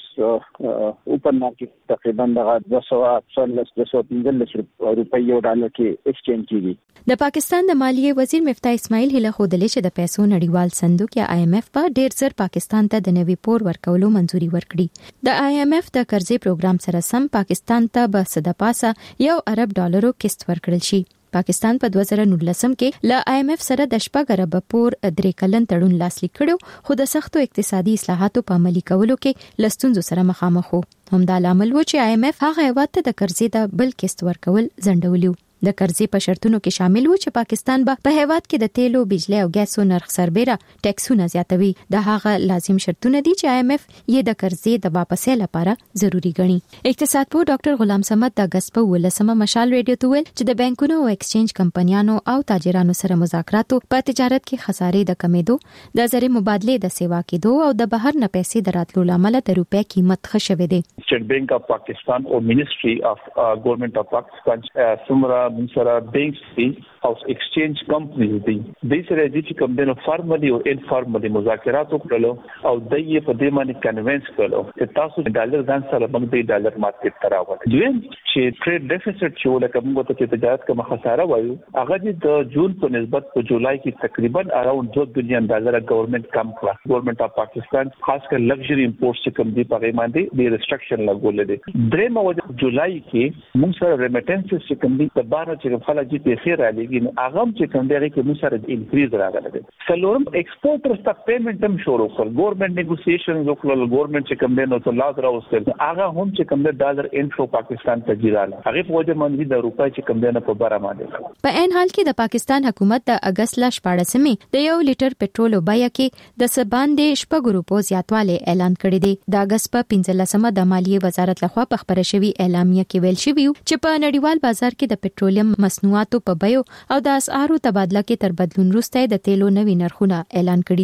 اوپن مارکیټ تقریبا د دوه سوه څلور سوه پنځلس روپۍ یو ډالر کې ایکسچینج کیږي. د پاکستان د مالیې وزیر مفتاح اسماعیل هله خودلې چې د پیسو نړیوال صندوق یا آی ایم ایف په ډیر زر پاکستان ته د نوي پور ورکولو منځوري ورکړي. د آی ایم ایف د قرضې پروګرام سره سم پاکستان ته به صد پاسه یو ارب ډالرو قسط ورکړل شي. پاکستان په دوه زره نولسم کې ل آی ایم ایف سره د شپږ ارب پور درې کلن تړون لاسلیک کړو خو د سختو اقتصادي اصلاحاتو په عملي کولو کې لستونزو سره مخامخ وو. همدا لامل و چې آی ایم ایف هغه هیواد ته د قرضې د بل قسط ورکول ځنډولیو. د قرضې په شرطونو کې شامل و چې پاکستان به په هیواد کې د تیلو، بجلی او ګیسو نرخ سربېره ټیکسونه زیاتوي. دا هغه لازم شرطونه دي چې آی ایم ایف یې د قرضې د واپسې لپاره ضروری ګڼي. اقتصاد پوه ډاکټر غلام صمد د اگست په ولسمه مشال ریډیو ته ویل چې د بانکونو او ایکسچینج کمپنیانو او تاجرانو سره مذاکراتو په تجارت کې خسارې د کمیدو، د زر مبادله د سیوا کېدو او د بهر نه پیسې دراتلو لامل د روپۍ قیمت ښه شوې ده. State Bank of Pakistan or Ministry of uh, Government of Pakistan uh, سمرا منسرا banks دي او exchange companies دي د سره د چې کوم د فارمالي او انفارمالي مذاکرات وکړلو او د یې په دې باندې کنوینس کړو چې تاسو ډالر ځان سره باندې د ډالر مارکیټ ته راوړئ. دویم چې ټریډ ډیفیسټ چې ولکه موږ ته چې تجارت کوم خساره وایو هغه د جون په نسبت په جولای کې تقریبا اراوند دوه بلین ډالر ګورنمنت کم کړ. ګورنمنت اف پاکستان خاص کر لگژري امپورټ چې کوم دي په باندې د ریسټریکشن لګول دي. درېم وجه جولای کې موږ سره ریمیټنسز چې کوم دي په بار چې خلک چې پیسې را لګي نو هغه چې کوم دی کې موږ سره انکریز راغلی. څلورم ایکسپورټرز ته پیمنټ هم شروع کړل. ګورنمنت نیګوسییشنز وکړل. ګورنمنت چې کوم دی نو ته لاس راوستل هغه هم چې کوم دی ډالر انفلو پاکستان ته جیراله هغه په وجه باندې د روپۍ چې کوم دی نه په بار باندې. په ان حال کې د پاکستان حکومت د اگست ل شپاړسمې د یو لیټر پټرول بیه کې د سباندې شپږ روپو زیاتوالی اعلان کړی دی. د اگست په پنځلسمه د مالیې وزارت لخوا په خبره شوی اعلامیه کې ویل شوی چې په نړیوال بازار کې د پټرولیم مصنوعاتو په بیو او د اسعارو تبادله کې تر بدلون وروسته د تیلو نوي نرخونه اعلان کړي دي.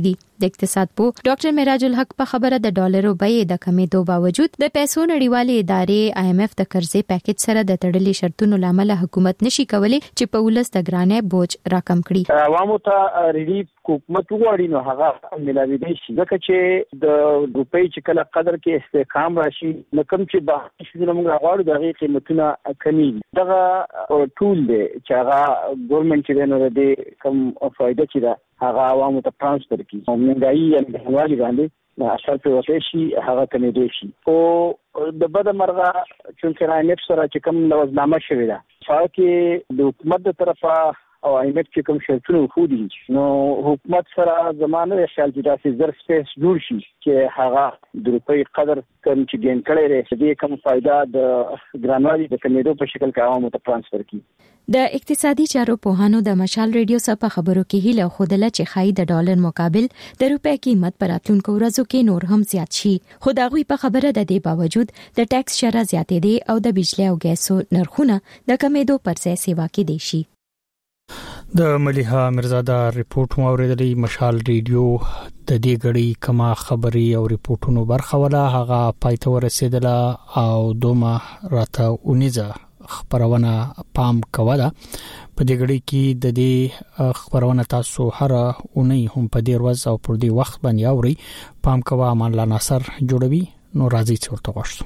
د اقتصاد پو ډاکټر معراج الحق په خبره د ډالرو بیې د کمیدو باوجود د پیسو نړیوالې ادارې آی ایم ایف د قرضې پیکیج سره د تړلې شرطونو لامل حکومت نشي کولای چې په ولس د ګرانۍ بوج راکم کړي. عوامو ته ریلیف حکومت وغواړي نو هغه ملاوي دی ځکه چې د روپۍ چې کله قدر کې استحکام راشي نو کوم چې به شي موږ غواړو د هغې قیمتونه کمی دغه ټول دی چې هغه ګورنمنټ چې دی نو د دې کوم فایده چې ده هغه عوامو ته ټرانسفر کړي. مهنګایي یا مهنګوالي باندې اثر پرې وکړی شي هغه کمېدی شي. خو د بده مرغه چونکې آی ایم ایف سره چې کوم لوظنامه شوې ده هغه کې د حکومت د طرفه او آی ایم ایف چې کوم شرطونه وښودي نو حکومت سره زمانه خیال چې داسې زر سپیس جوړ شي چې هغه د روپۍ قدر کوم چې ګین کړی دی دې کوم فایده د ګرانوالي د کمیدو په شکل کې عوامو ته ټرانسفر کړي. د اقتصادي چارو پوهانو د مشال ریډیو څخه خبرو کې هیله خوده چې خای د ډالر مقابل د روپۍ قیمت پر راتلونکو ورځو کې نور هم زیات شي. خو دا غوي په خبره د دې باوجود د ټیکس شرح زیاتې دي او د بجلی او ګیسو نرخونه د کمیدو پر ځای سیوا کې دي شي. د ملیحه مرزاده ریپورت مو اوریدلی. مشال ریډیو د دې غړي کما خبري او ریپورتونو برخه ولا هغه پایته ورسېدله او دومره راته اونیزه خبرونه پام کوله. په دې غړي کې د دې خبرونه تاسو هر اونۍ هم په دې ورځ او پر دې وخت باندې اوري. پام کوه امان الله ناصر جوړوي نو راځي چې ورته واشو.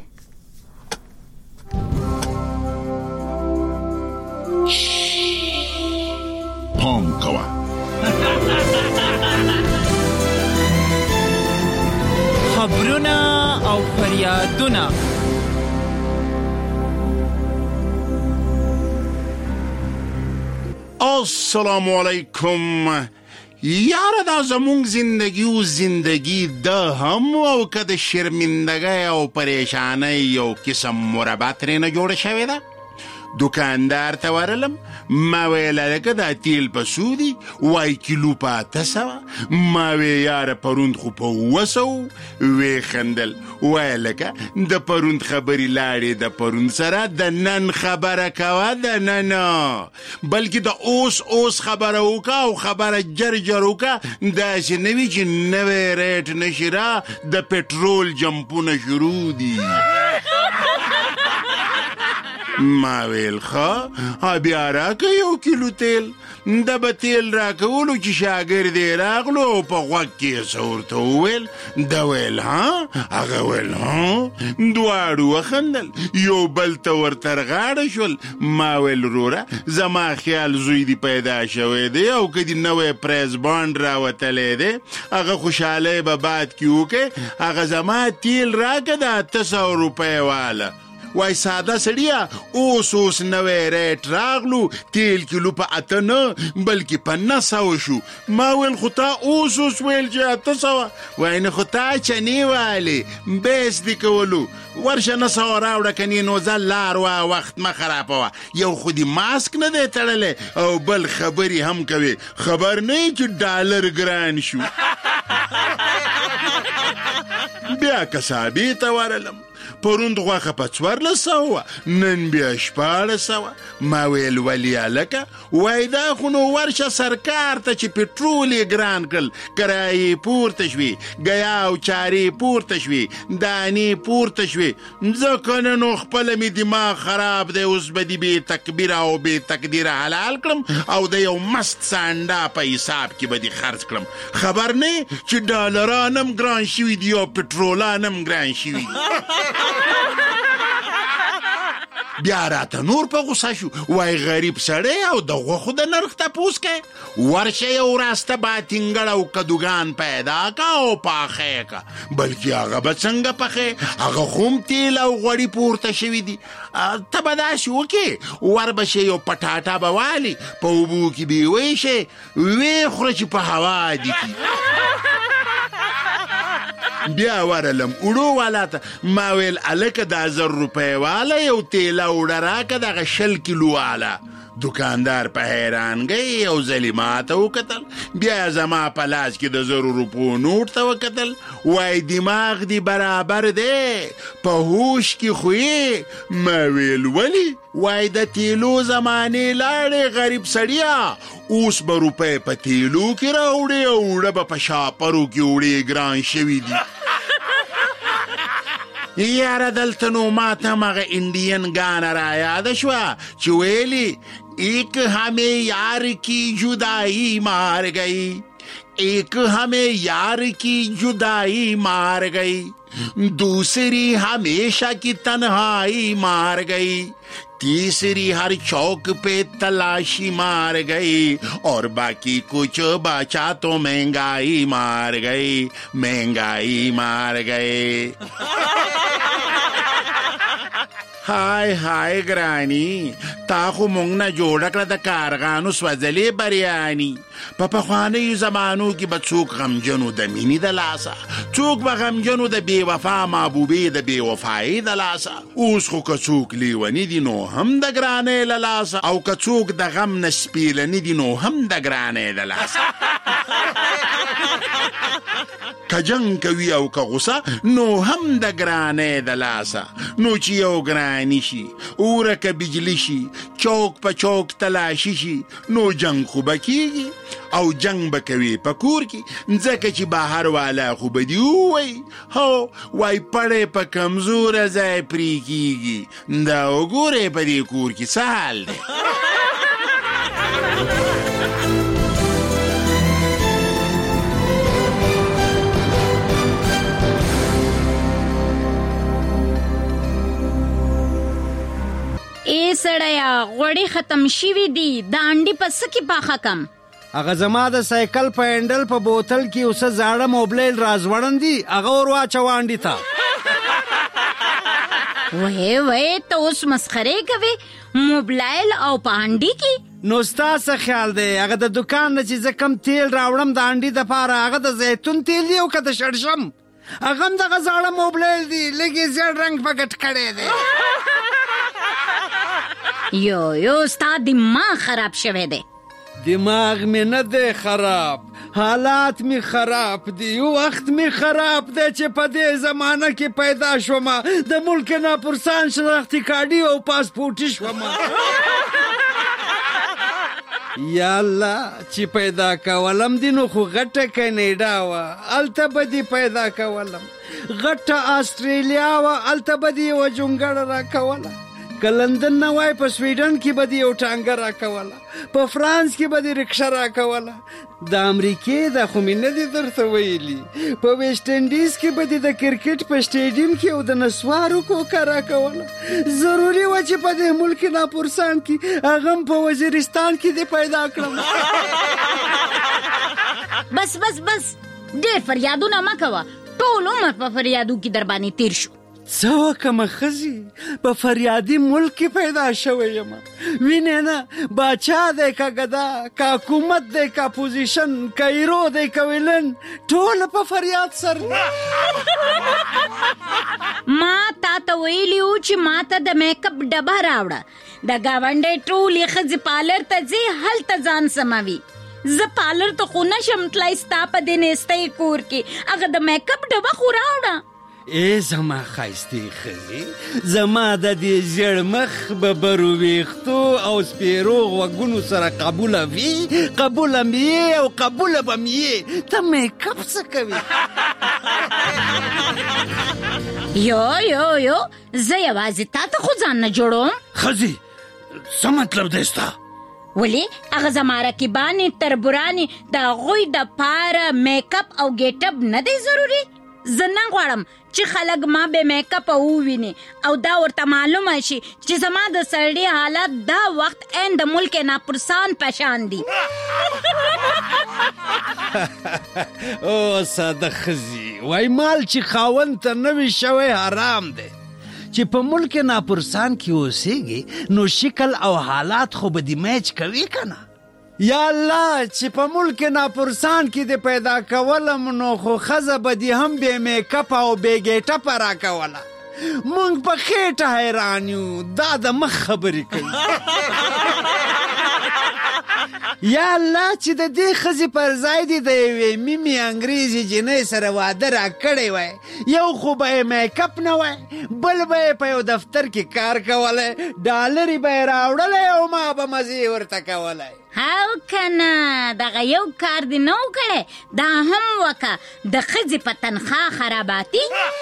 پام کوه خبرونه او فریادونه السلام علیکم. یاره دا زمونږ زندگی او زندگی د هم او که د شرمندګۍ او پریشانۍ یو قسم مربع ترېنه جوړه شوې ده. دکاندار ته ورلم ما ویل لکه دا تیل په سودی وای کیلو په اته سوه ما وی یاره پروند خو په اووه سوو وی خندل وای لکه د پروند خبرې لاړې د پروند سره د نن خبره کوه د نن بلکې د اوس اوس خبره وکړه او خبره جر جر وکړه داسې نه وي چې نوی ریټ نشي را د پټرول جمپونه شروع دي. ما ویل ښه بیا راکه یو کیلو تیل د به تیل راکولو چې شاګرد یې راغلو او په غوږ کې یې څه ورته وویل ده ویل ها هغه ویل ها دواړو وخندل یو بل ته ورته رغاړه شول. ما ویل وروره زما خیال زوی دې پیدا شوی دی او که دې نوی پریز بانډ راوتلی دی هغه خوشحالۍ به بعد کې وکړې هغه زما تیل راکه د اته سوه روپۍ واله. وای ساده سړیا اوس اوس نوی ریټ راغلو تیل کیلو په اته نه بلکې په نه سوه شو. ما ویل خو تا اوس اوس ویل چې اته سوه وای نه خو تا چنې والې بیس دې کولو ورشه نه سوه راوړه کنې نو ځه لار وه وخت مه خرابوه. یو خو دې ماسک نه دی تړلی او بل خبرې هم کوي خبر نه چې ډالر ګران شو. بیا کسابې ته ورلم پروند غوښه په څوارلس سوه نن بیا شپاړس سوه. ما ویل ولې هلکه وای دا خو نو ورشه سرکار ته چې پټرول یې ګران کړل کرایې پورته شوې ګیا او چارې پورته شوې دانې پورته شوې ځکه نه نو خپله مې دماغ خراب دی اوس به دې بې تکبیره او بې تقدیره حلال کړم او د یو مست سانډا په حساب کې به دې خرڅ کړم. خبر نه چې ډالران هم ګران شوي دي او پټرولان هم ګران شوي دي. بیا راته نور په غوسه شو وای غریب سړی او د غوښو د نرخ تپوس کوې ورشه یو راسته باتینګړ او کدوګان پیدا کا او پاخې کا بلکې هغه به څنګه پخې هغه خو هم تیل او غوړي پورته شوي دي. ته به داسې وکې ور به شې یو پټاټا به والي په اوبو کې به یې ویشې ویې خوره چې په هوا دي کې. بیا ورلم اړو والا ته ما ویل الکه دا زر روپۍ والا یو تیله وړه راکه دغه شل کیلو والا. دکاندار په حیرانګۍ یو ځلې ماته وکتل بیا زما په لاس کې د زرو روپو نوټ ته وکتل وای دماغ دی برابر دی په هوش کې خو یې. ما ویل ولې وای د تیلو زمانې لاړې غریب سړیا، اوس به روپۍ په تیلو کې راوړې او اوړه به په شاپرو کې وړې، ګران شوي دي. یاره دلته نو ما ته مغه انډین ګانه را یاده شوه چې ویلي ایک همې یار کی جدائی مار گئی، ایک ہمیں یار کی جدائی مار گئی، دوسری ہمیشہ کی تنہائی مار گئی، تیسری ہر چوک پہ تلاشی مار گئی، اور باقی کچھ بچا تو مہنگائی مار گئی، مہنگائی مار گئی. هاي هاي ګراني، تا خو مونږ نه جوړه کړه د کارغانو سوځلې بریاني. په پخوانیو زمانو کې به څوک غمجنو د مینې د لاسه، څوک به غمجنو د بې وفا محبوبې د بې وفایۍ د لاسه. اوس خو که څوک لیوني دي نو هم د ګرانۍ له لاسه، او که څوک د غم نه سپیلني دي نو هم د ګرانۍ د لاسه. که جنگ کوي او که غصه نو هم د ګرانۍ د لاسه. نو چې یو ګرانی شي، اوره که بجلی شي، چوک په چوک تلاشي شي، نو جنگ خو به کېږي او جنگ به کوي په کور کې، ځکه چې بهر والا خو به دي ووایي هو وای پړی په کمزوره ځای پرې کېږي. دا وګورئ په دې کور کې څه حال دی. ای سړیا غوړي ختم شوي دي، د انډي په څه کې پاخه کم؟ هغه زما د سایکل په هینډل په بوتل کې اوسه زاړه موبایل رازوړن دي، هغه ور واچوه انډي ته. وې وې ته اوس مسخرې کوې؟ موبایل او په انډي کې؟ نو ستا څه خیال دی هغه د دکان نه چې زه کم تیل راوړم د انډي دپاره، هغه د زیتون تیل دی او که د شړشم؟ هغه هم دغه زاړه موبایل دی، لږ یې زیړ رنګ په ګټ کړی دی. یو یو ستا دماغ خراب شوی دی. دماغ می نه دی خراب، حالات می خراب دی. وخت می خراب دی چې په دې زمانه کې پیدا شوم، د ملک ناپرسان شناختی کارډي او پاسپورټي شوم. یا الله چې پیدا کولم دی نو خو غټه کینیډا وه، هلته به دې پیدا کولم. غټه آسټریلیا وه، هلته به دې یوه جونګړه را کوله. که لندن نه وای په سویډن کې به دې یو ټانګه را کوله، په فرانس کې به دې رکشه را کوله. د امریکې دا خو مې نه دي درته ویلي، په ویسټ انډیز کې به دې د کرکټ په سټیډیم کې او د نسوارو کوکه را کوله. ضروري وه چې په دې ملک ناپرسان کې هغه هم په وزیرستان کې دې پیدا کړم. بس بس بس ډېر فریادونه مه کوه، ټول عمر په فریادو کې در باندې تیر شو. څه وکمه ښځې، په فریادي ملک کې پیدا شوی یم. وینې نه باچا دی که ګدا، که حکومت دی که اپوزیشن، که هیرو دی که ویلن، ټول په فریاد سر. ما تا ته ویلي وو چې ما ته د میک اپ ډبه راوړه. د ګاونډۍ ټولې ښځې پالر ته ځي، هلته ځان سموي. زه پالر ته خو نشم تلای، ستا په دې نیستۍ کور کې هغه د میک اپ ډبه خو راوړه. ای زما ښایستې ښځې، زما د دې زیړ مخ ببرو ویښتو او سپیرو غوږونو سره قبوله وي، قبوله مې یې او قبوله به مې یې. ته میک اپ څه کوي؟ یو یو یو زه یوازې تا ته خو ځان نه جوړوم. ښځې څه مطلب دی ستا؟ ولې هغه زما رقیبانې تربورانې د هغوی دپاره میک اپ او ګیټ اپ نه دی ضروري؟ زه نه غواړم چې خلک ما به میک اپ وویني او دا ورته معلومه شي چې زما د سړي حالات دا وخت عین د ملک ناپرسان پشان دي. او ساده ښځې، وای مال چې خاوند ته نه وي شوی حرام دی. چې په ملک ناپرسان کې اوسېږي نو شکل او حالات خو به دې میچ کوي که نه؟ یا الله چې په ملک ناپرسان کې دې پیدا کولم نو خو ښځه به دې هم بې میک اپ او بې ګیټپه را کوله. مونږ په خېټه حیران یو، دا د مخ خبرې کوي. یا الله چې د دې ښځې پر ځای دې د یوې میمي انګریزي جنۍ سره واده را کړی وای، یو خو به یې میک اپ نه وای، بل به یې په یو دفتر کې کار کولی، ډالرې به یې راوړلی او ما به مزې ورته کولی. هاو کنه دغه یو کار دی نو کړی، دا هم وکه د ښځې په تنخواه خراباتي.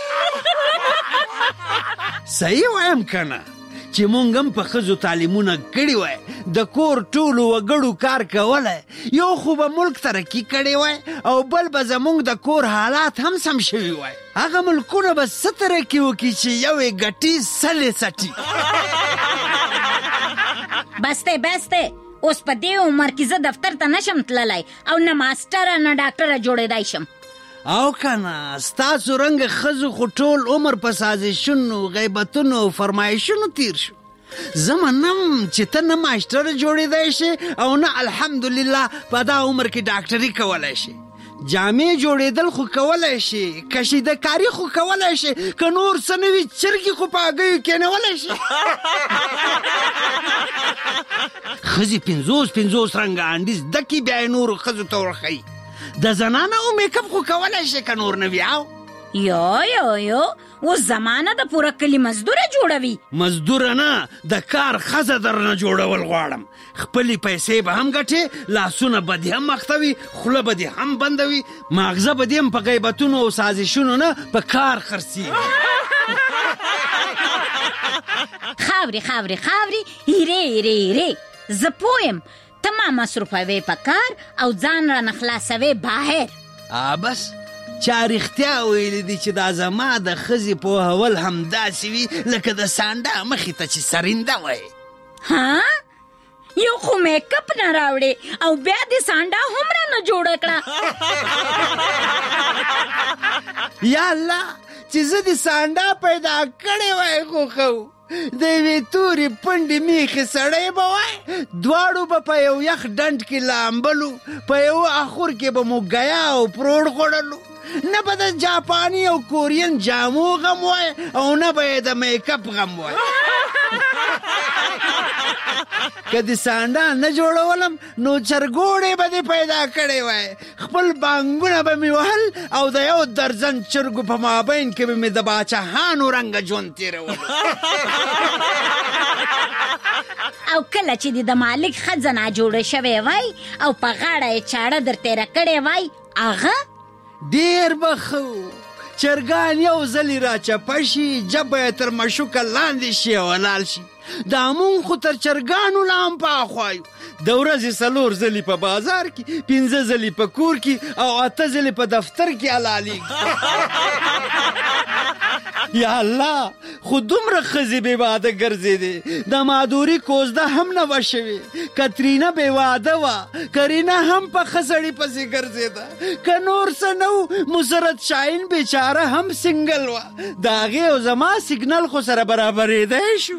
صحیح وایم کنه چې مونږ هم په ښځو تعلیمونه کړي وای، د کور ټولو وګړو کار کولی، یو خو به ملک ترقي کړی وای او بل به زمونږ د کور حالات هم سم شوي وای. هغه ملکونه به څه ترقي وکړي چې یو یې ګټي سلې څټي. بس دی بس دی، اوس په دې عمر کې زه دفتر ته نشم تللی او نه ماسټره نه ډاکټره جوړېدای شم. او کنه ستاسو رنګ ښځو خو ټول عمر په سازشونو، غیبتونو او فرمایشونو تیر شو. زه منم چې ته نه ماسټره جوړېدای شي او نه الحمدلله په دا عمر کې ډاکټري کولی شي. جامې جوړېدل خو کولی شي، کشیده کاري خو کولی شي، که نور څه نه وي چرګې خو په هګیو کېنولی شي. ښځې پنځوس پنځوس رنګه انډي زده کړي بیا یې نورو ښځو ته ورښیي. د زنانه او میک اپ خو کولی شي که نور نه وي. او یو یو یو اوس زمانه د پوره کلي مزدوره جوړوي. مزدوره نه، د کار ښځه درنه جوړول غواړم. خپلې پیسې به هم ګټې، لاسونه به دې هم مختوي، خوله به دې هم بندوي، ماغزه به دې هم په غیبتونو او سازشونو نه په کار خرڅېږي. خاورې خاورې خاورې هیرې هیرې هیرې، زه پوه یم ته ما مصروفوې په کار او ځان رانه خلاصوې بهر. آ بس چا رښتیا ویلي دي چې دا زما د ښځې پوهول همداسې وي لکه د سانډه مخې ته چې سرینده وای. ها یو خو میک اپ نه راوړې او بیا دې سانډه هم رانه جوړه کړه. یا الله چې زه دې سانډه پیدا کړې وای خو ښه و، د یوې تورې پنډې میخې سړی به وای، دواړو به په یو یخ ډنډ کې لامبلو، په یو اخور کې به مو ګیا او پروړ خوړلو، نه به د جاپاني او کورین جامو غم وای او نه به یې د میک اپ غم وای. که دې سانډه نه جوړولم نو چرګوړې به دې پیدا کړی وای، خپل بانګونه به مې وهل او د یو درزن چرګو په مابین کې به مې د باچهانو رنګه ژوند تېرول. او کله چې دې د مالک ښځه ناجوړه شوې وای او په غاړه یې چاړه در تېره کړې وای، هغه ډېر به ښه و. چرګان یو ځلې را چپه شي، جبه یې تر مشوکه لاندې شي او حلال شي. دا مونږ خو تر چرګانو لا هم پاخوا یو. د ورځې څلور ځلې په بازار کې، پنځه ځلې په کور کې او اته ځلې په دفتر کې حلالېږي. یا الله خو دومره ښځې بې واده ګرځېدې، د مادوري کوزده هم نه وه شوې، کترینه بې واده وه، کرینه هم په ښه سړي پسې ګرځېده، که نور څه نه و مسرت شاهین بیچاره هم سنګل وه، د هغې او زما سیګنل خو سره برابرېدی شو.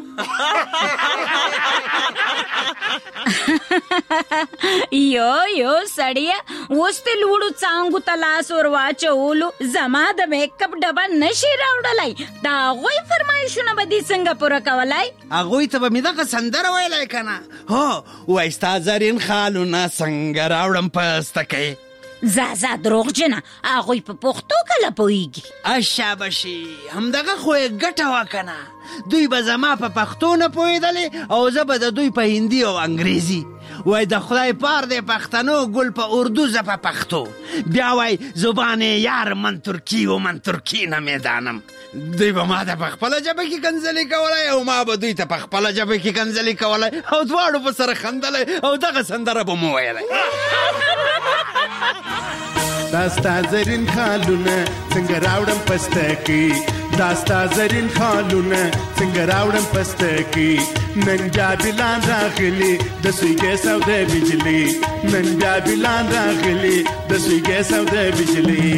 یو یو سړیه اوس دې لوړو څانګو ته لاس ور واچولو، زما د میک اپ ډبه نشي راوړلی، د هغوی فرمایشونه به دې څنګه پوره کولی؟ هغوی ته به مې دغه سندره ویلی که نه؟ هو وایي ستا زرین خالونه څنګه راوړم په ستکۍ. ځه ځه دروغجنه، هغوی په پښتو کله پوهېږي؟ اشابشي همدغه خو یې ګټه وه که نه، دوی به زما په پښتو نه پوهېدلې او زه به د دوی په هندي او انګریزي. وای د خدای پار دی پښتنو ګل په اردو زه په پښتو، بیا وای زبان یار من ترکی و من ترکی نه میدانم. دوی به ما ته په خپله ژبه کې کنځلې کولی او ما به دوی ته په خپله ژبه کې کنځلې کولی او دواړو په سره خندلی او دغه سندره به مو ویلی. دا ستا زرین خالونه څنګه راوړم پستکي، دا ستا زرین خالونه څنګه راوړم پستکي، نن بیا بلان راغلي د سوی ګیس او د بجلي، نن بیا بلان راغلي د سوی ګیس او د بجلي.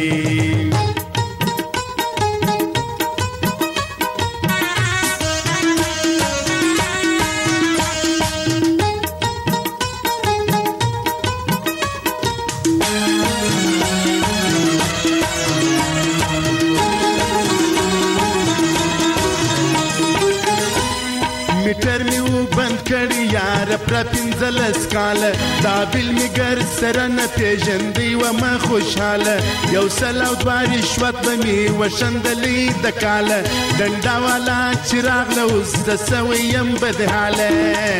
میټر می و بند کړي یار پرپینځلس کاله دا بل مګر سره نه پیژندې ومه خوشحاله یو سل او دوه رشوت به مې وشندلې د کاله ډنډا والا چې راغله اوس زه سوی یم بدحاله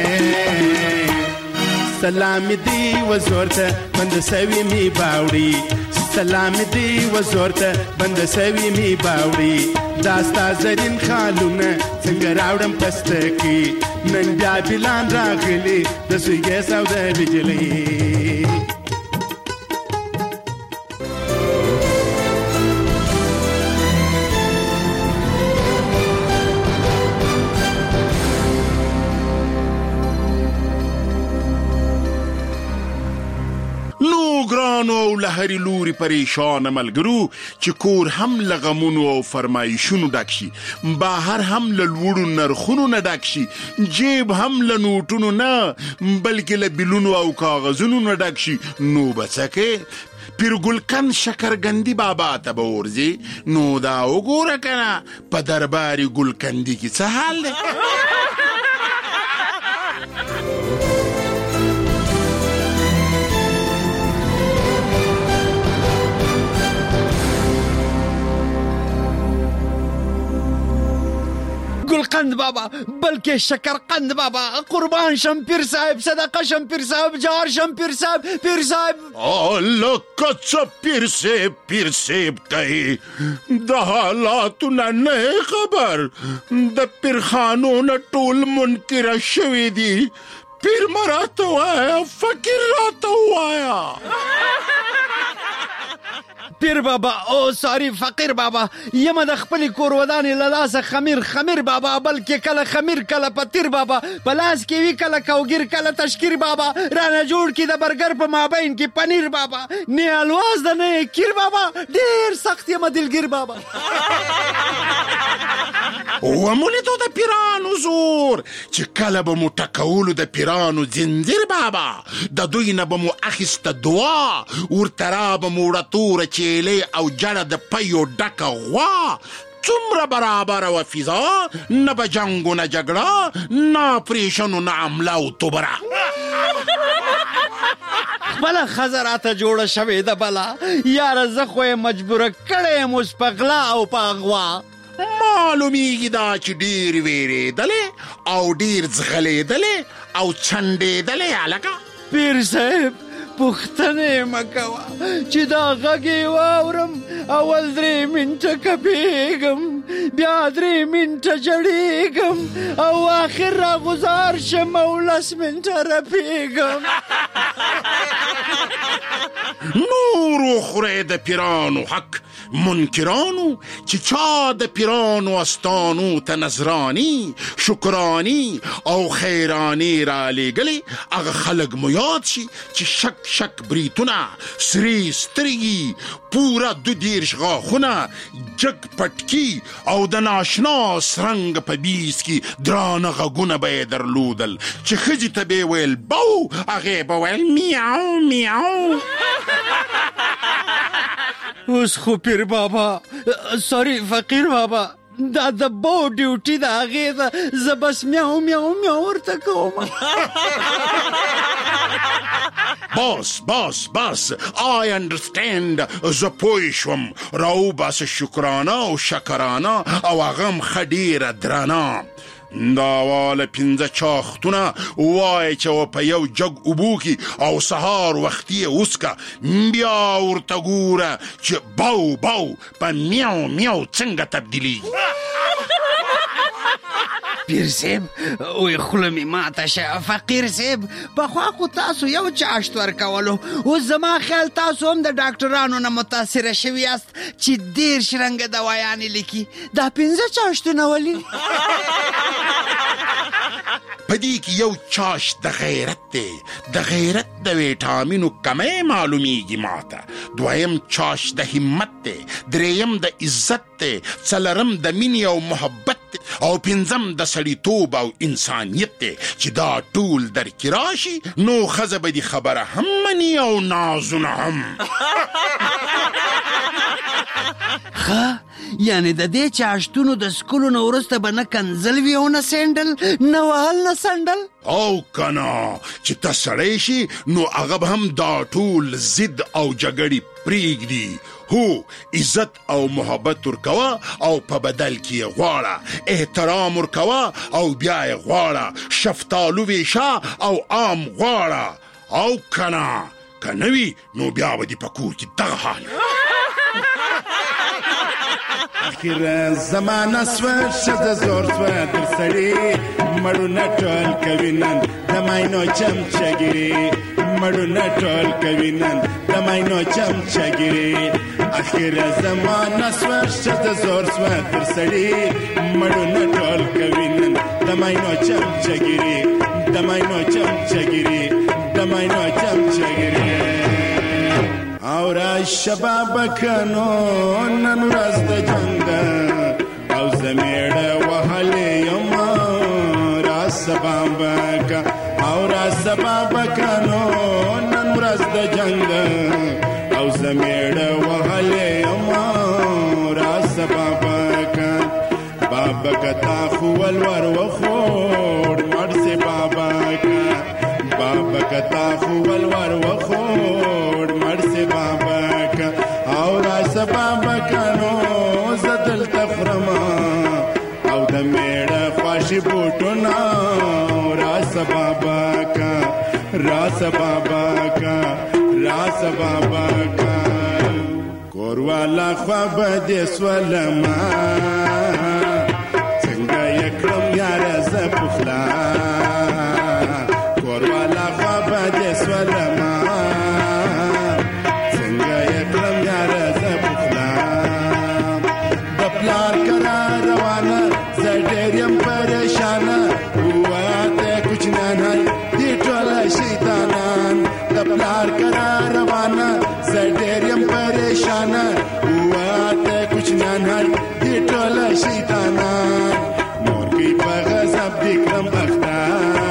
سلام دی وزور ته بند سوي می باوړي سلام دی وزور ته بند سوي می باوړي داستا زرین خالونه څنګه راوړم پستکی نن بیا بلان راغلي د سوی ګیس او د بجلی ګرانو او لهري لوري پریشان ملګرو چې کور هم لغمونو او فرمایشونو ډک شي بهر هم له لوړو نرخونو نه ډک شي جیب هم له نوټونو نه بلکې له بلونو او کاغذونو نه ډک شي نو بڅکه پیرګلکن شکرګندی بابا ته به ورځي نو دا وګوره کنه په درباري ګلکندي کې څه حال دی گلقند بابا بلکه شکرقند بابا قربان شم پیر صاحب صدقه شم پیر صاحب جار شم پیر صاحب پیر صاحب لکه څه پیر صاحب پیر صاحب کوي د حالاتو نه نه خبر د پیرخانو نه ټول منکره شوي دي پیر مراته وایا فقیر راته وایا پیر بابا او ساری فقیر بابا یم د خپل کور ودانې له لاسه خمیر خمیر بابا بلکې کله خمیر کله پتیر بابا په لاس کې وي کله کوګیر کله تشکیر بابا رانه جوړ کې د برګر په مابین کې پنیر بابا نه الواز د نه کیر بابا ډیر سخت یم دلګیر بابا ومولیدو د پیرانو زور چې کله به مو ټکولو د پیرانو زنځیر بابا د دوی نه به مو اخیسته دعا ورته را به مو وړه توره چیلې او جړه د پیو ډکه غوا څومره برابره وه فضا نه به جنګ و نه جګړه نه اپریشن و نه حمله او توبره بله ښځه راته جوړه شوې ده بله یاره زه خو یې مجبوره کړی یم اوس په غلا او په اغوا معلومیږي دا چې ډېر ویرېدلې او ډېر ځغلېدلې او چنډېدلې هلکه پیر صاحب پوښتنې مه کوه چې دا غږ یې واورم اول درې منټه کپېږم بیا درې منټه جړېږم او آخر راغوزار شم او لس منټه رپېږم نور وخورئ د پیرانو حق منکرانو چې چا د پیرانو استانو ته نظرانی شکرانی او خیرانی را لېږلې هغه خلک مو یاد شي چې شک شک بریتونه سرې سترګې پوره دو دیرش غاښونه جګ پټکي او د ناشنا سرنګ په بیس کې درانه غږونه به یې درلودل چې ښځې ته به یې ویل بو هغې به ویل میاو میاو اوس خو پیر بابا سوري فقیر بابا دا د بو ډیوټي د هغې ده زه بس میاو میاو میاو ورته کوم باس باس باس I understand زه پوه شوم راوباسه شکرانه او شکرانه او هغه هم ښه ډېره درانه دا واله پنځه چاختونه وایي چې په یو جګ اوبو کې او سهار وختي یې وڅکه بیا ورته ګوره چې بو بو په میاو میاو څنګه تبدیلیږي پیر صاحب وی خوله مې ماته شه فقیر صاحب پخوا خو تاسو یو چاشت ورکولو اوس زما خیال تاسو هم د ډاکټرانو نه متاثره شوي یاست چې دېرش رنګه دوایانې لیکي دا پنځه چاشتونه ولې په دې کې یو چاش د غیرت دی د غیرت د ویټامینو کمی معلومیږي ماته دویم چاش د همت دی دریم د عزت دی څلرم د مینې او محبت دی او پنځم د سړیتوب او انسانیت دی چې دا ټول درکې راشي نو ښځه به دې خبره هم مني او نازونه هم ښه یعنی د دې چاشتونو د سکولو نه وروسته به نه کنځل وي او نه سینډل نه وهل نه سنډل او کنا چې ته سړی شي نو هغه به هم دا ټول ضد او جګړې پرېږدي. هو عزت او محبت ورکوه او په بدل کې یې غواړه، احترام ورکوه او بیا یې غواړه، شفتالو ویشه او عام غواړه. او کنا که نه وي نو بیا به دې په کور کې دغه حال. اخیر زمانه سوه ښځه زور سوه در سړي مړونه ټول کوي نن د ماینو چمچګي مړونه ټول کوي نن د ماینو چمچګي. اخیر زمانه سوه ښځه زور سوه در سړي مړونه ټول کوي نن د ماینو چمچګي د ماینو چمچګي د ماینو چمچګي. او را شباب کنو نن ورځ د جنگ او زمیړه وهلې یم را سباب کا او را سباب کنو نن ورځ د جنگ او زمیړه وهلې یم را سباب کا. بابا کتا خول ور وخور مرسه بابا کا بابا کتا خول ور وخور مرسه بابا کا. او راس بابا کانو زدل تخرما او د میړه خواشي بوټونا راس بابا کا راس بابا کا راس بابا کا. کور والا خواب دې سولما څنګه یکرم یار ز پخلا کور والا خواب دې سولما څنګه یکرم یار ز پخلا. د پلار کرا روانه ز ډېر یم پریشانه واته کچھ نه نه دې ټول شیطانان. د پلار کرا روانه ز ډېر یم پریشانه واته کچھ نه نه دې ټول شیطانان. مور کی په غضب دې کړم اختا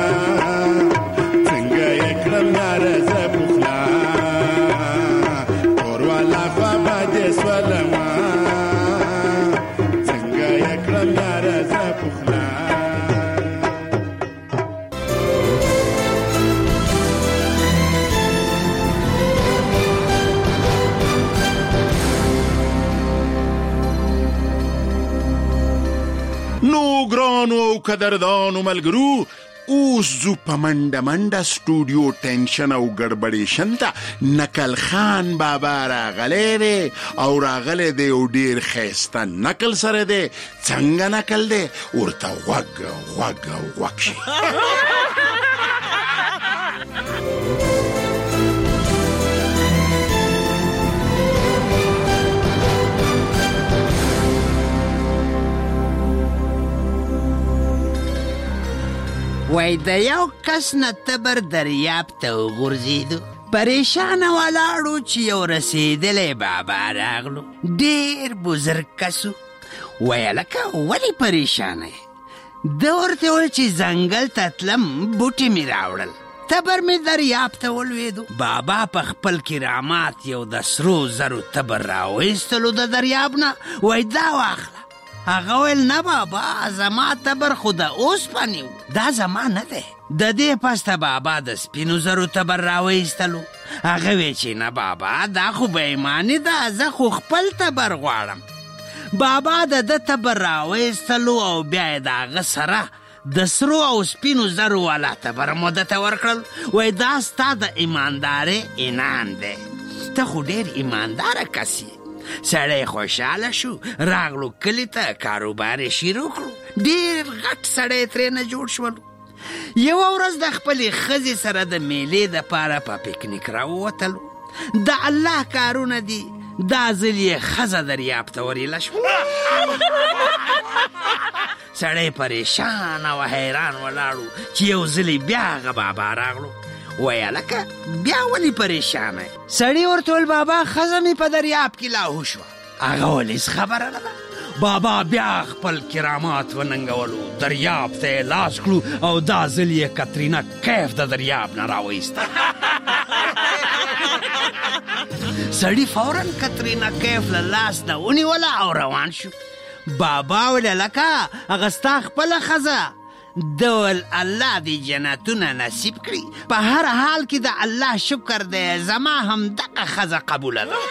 څنګه یکرم یار ز پخلا کور والا خواب دې سولما څنګه یکرم یار ز پخلا. نو ګرانو او قدردانو ملګرو اوس زو په منډه منډه سټوډیو ټینشن او ګډبډېشن ته نقل خان بابا راغلی دی او راغلی دی او ډېر ښایسته نقل سره دی. څنګه نقل دی ورته غوږ غوږ غوږ شي. وای د یو کس نه تبر دریاب ته وغورځېدو پریشانه ولاړو چې یو رسېدلی بابا راغلو ډېر بزرګ کس و. وایه لکه ولې پریشانه یې؟ ده ورته وویل چې ځنګل ته تلم بوټي مې راوړل تبر مې دریاب ته ولوېدو. بابا په خپل کرامات یو د سرو زرو تبر راویستلو د دریاب نه. وای دا واخله. هغه ویل نه بابا زما تبر خو د اوسپنې و دا زما نه دی. د دې پسته بابا د سپینو زرو تبر راویستلو. هغه وی چې نه بابا دا خو بېایماني ده زه خو خپل تبر غواړم. بابا د ده تبر راویستلو او بیا یې د هغه سره د سرو او سپینو زرو والا تبر مو ده ته ورکړل. وایي دا ستا د ایماندارۍ انعام دی ته خو ډېر ایمانداره کس یې. سړی خوشحاله شو راغلو کلي ته کاروبار یې شروع کړو. ډېر غټ سړی ترېنه جوړ شولو. یوه ورځ د خپلې ښځې سره د میلې دپاره په پکنیک راووتلو. د الله کارونه دي دا ځل یې ښځه دریاب ته ورېله شوه. سړی پریشان او حیران ولاړو چې یو ځلې بیا هغه بابا راغلو. وایه لکه بیا ولې پریشانه یې؟ سړي ورته ویل بابا ښځه مې په دریاب کې لاهو شوه. هغه ولې هېڅ خبره نه ده. بابا بیا خپل کرامات وننګولو دریاب ته یې لاس کړو او دا ځل یې کترینه کیف د دریاب نه راویسته. سړی فورن کترینا کیف له لاس نه ونیوله او روان شو. بابا ویل لکه هغه ستا خپله ښځه دول الله دې جنتونه نصیب کړي. په هر حال کې د الله شکر دی زما هم دغه ښځه قبوله ده.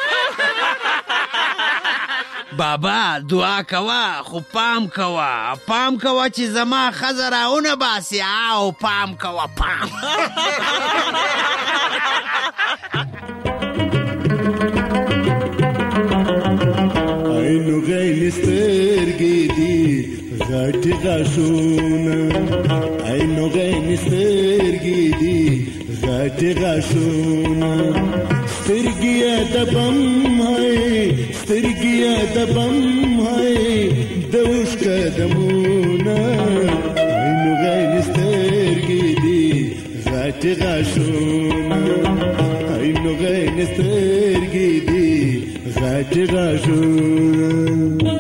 بابا دعا کوه خو پام کوه پام کوه چې زما ښځه راونه باسي او پام کوه پام. عینو غین سترګې دي غټې غاښونه عینو غین سترګې دي غټې غاښونه سترګې د بم هی سترګې د بم هی د اوښ قدمونه عینو غین سترګې دي غټې غاښونه عینو غین سترګې دي غټې غاښونه.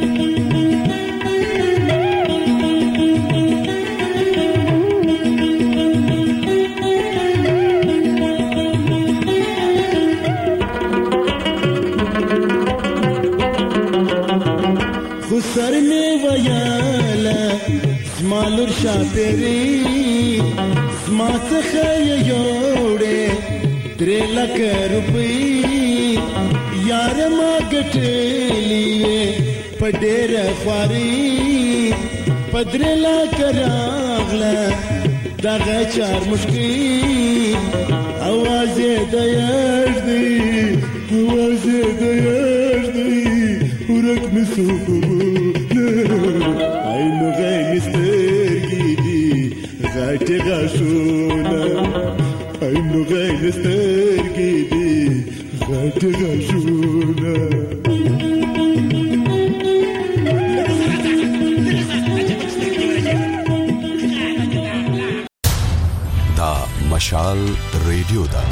سر می ویاله زما لور شاپیري زما څخه یې یوړې درې لکه روپۍ یار ما ګټلې په ډېره خواري په درې لکه راغله دغه چار مشکي اواز یې د یار دی اواز یې د یار دی ورک مې سوپونه عینو غین سترګې دي غټې غاښونه عینو غین سترګې دي غټې غاښونه. دا مشال ریډیو ده.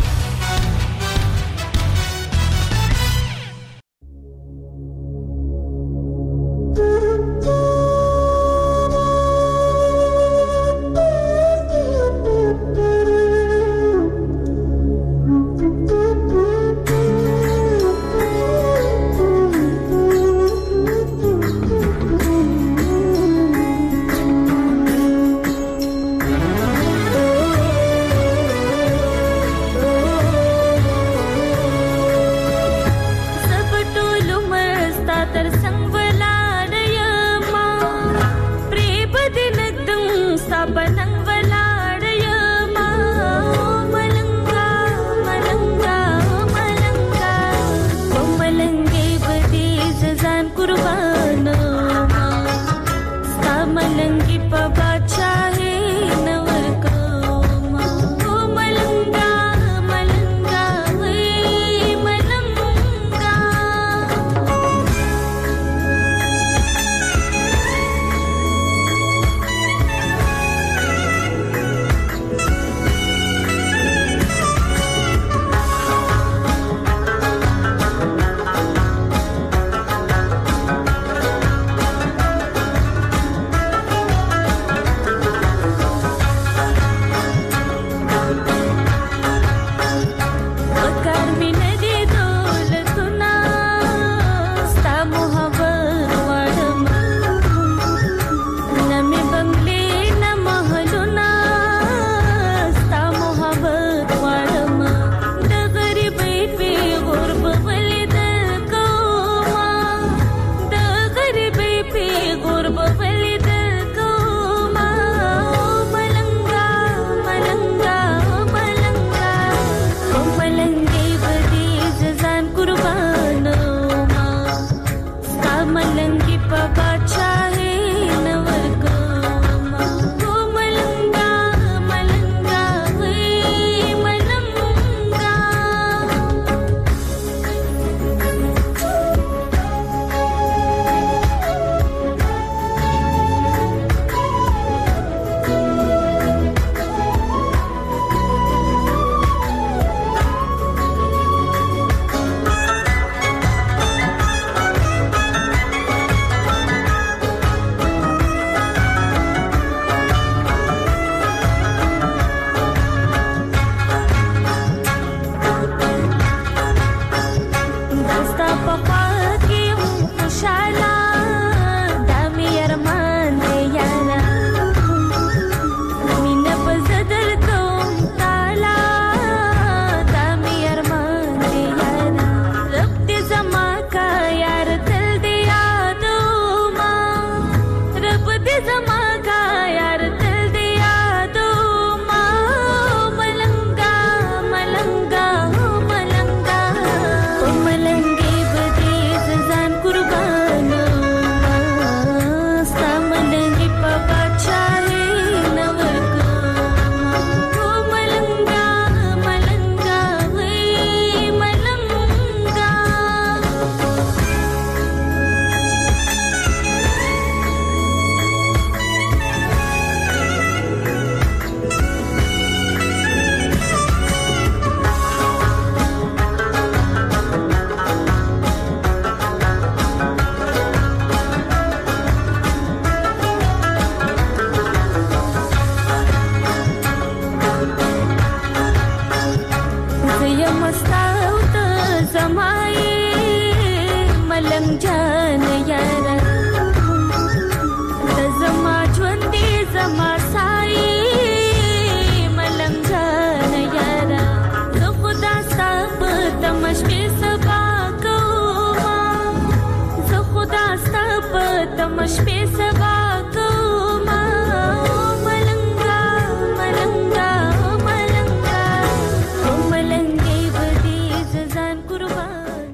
Qurban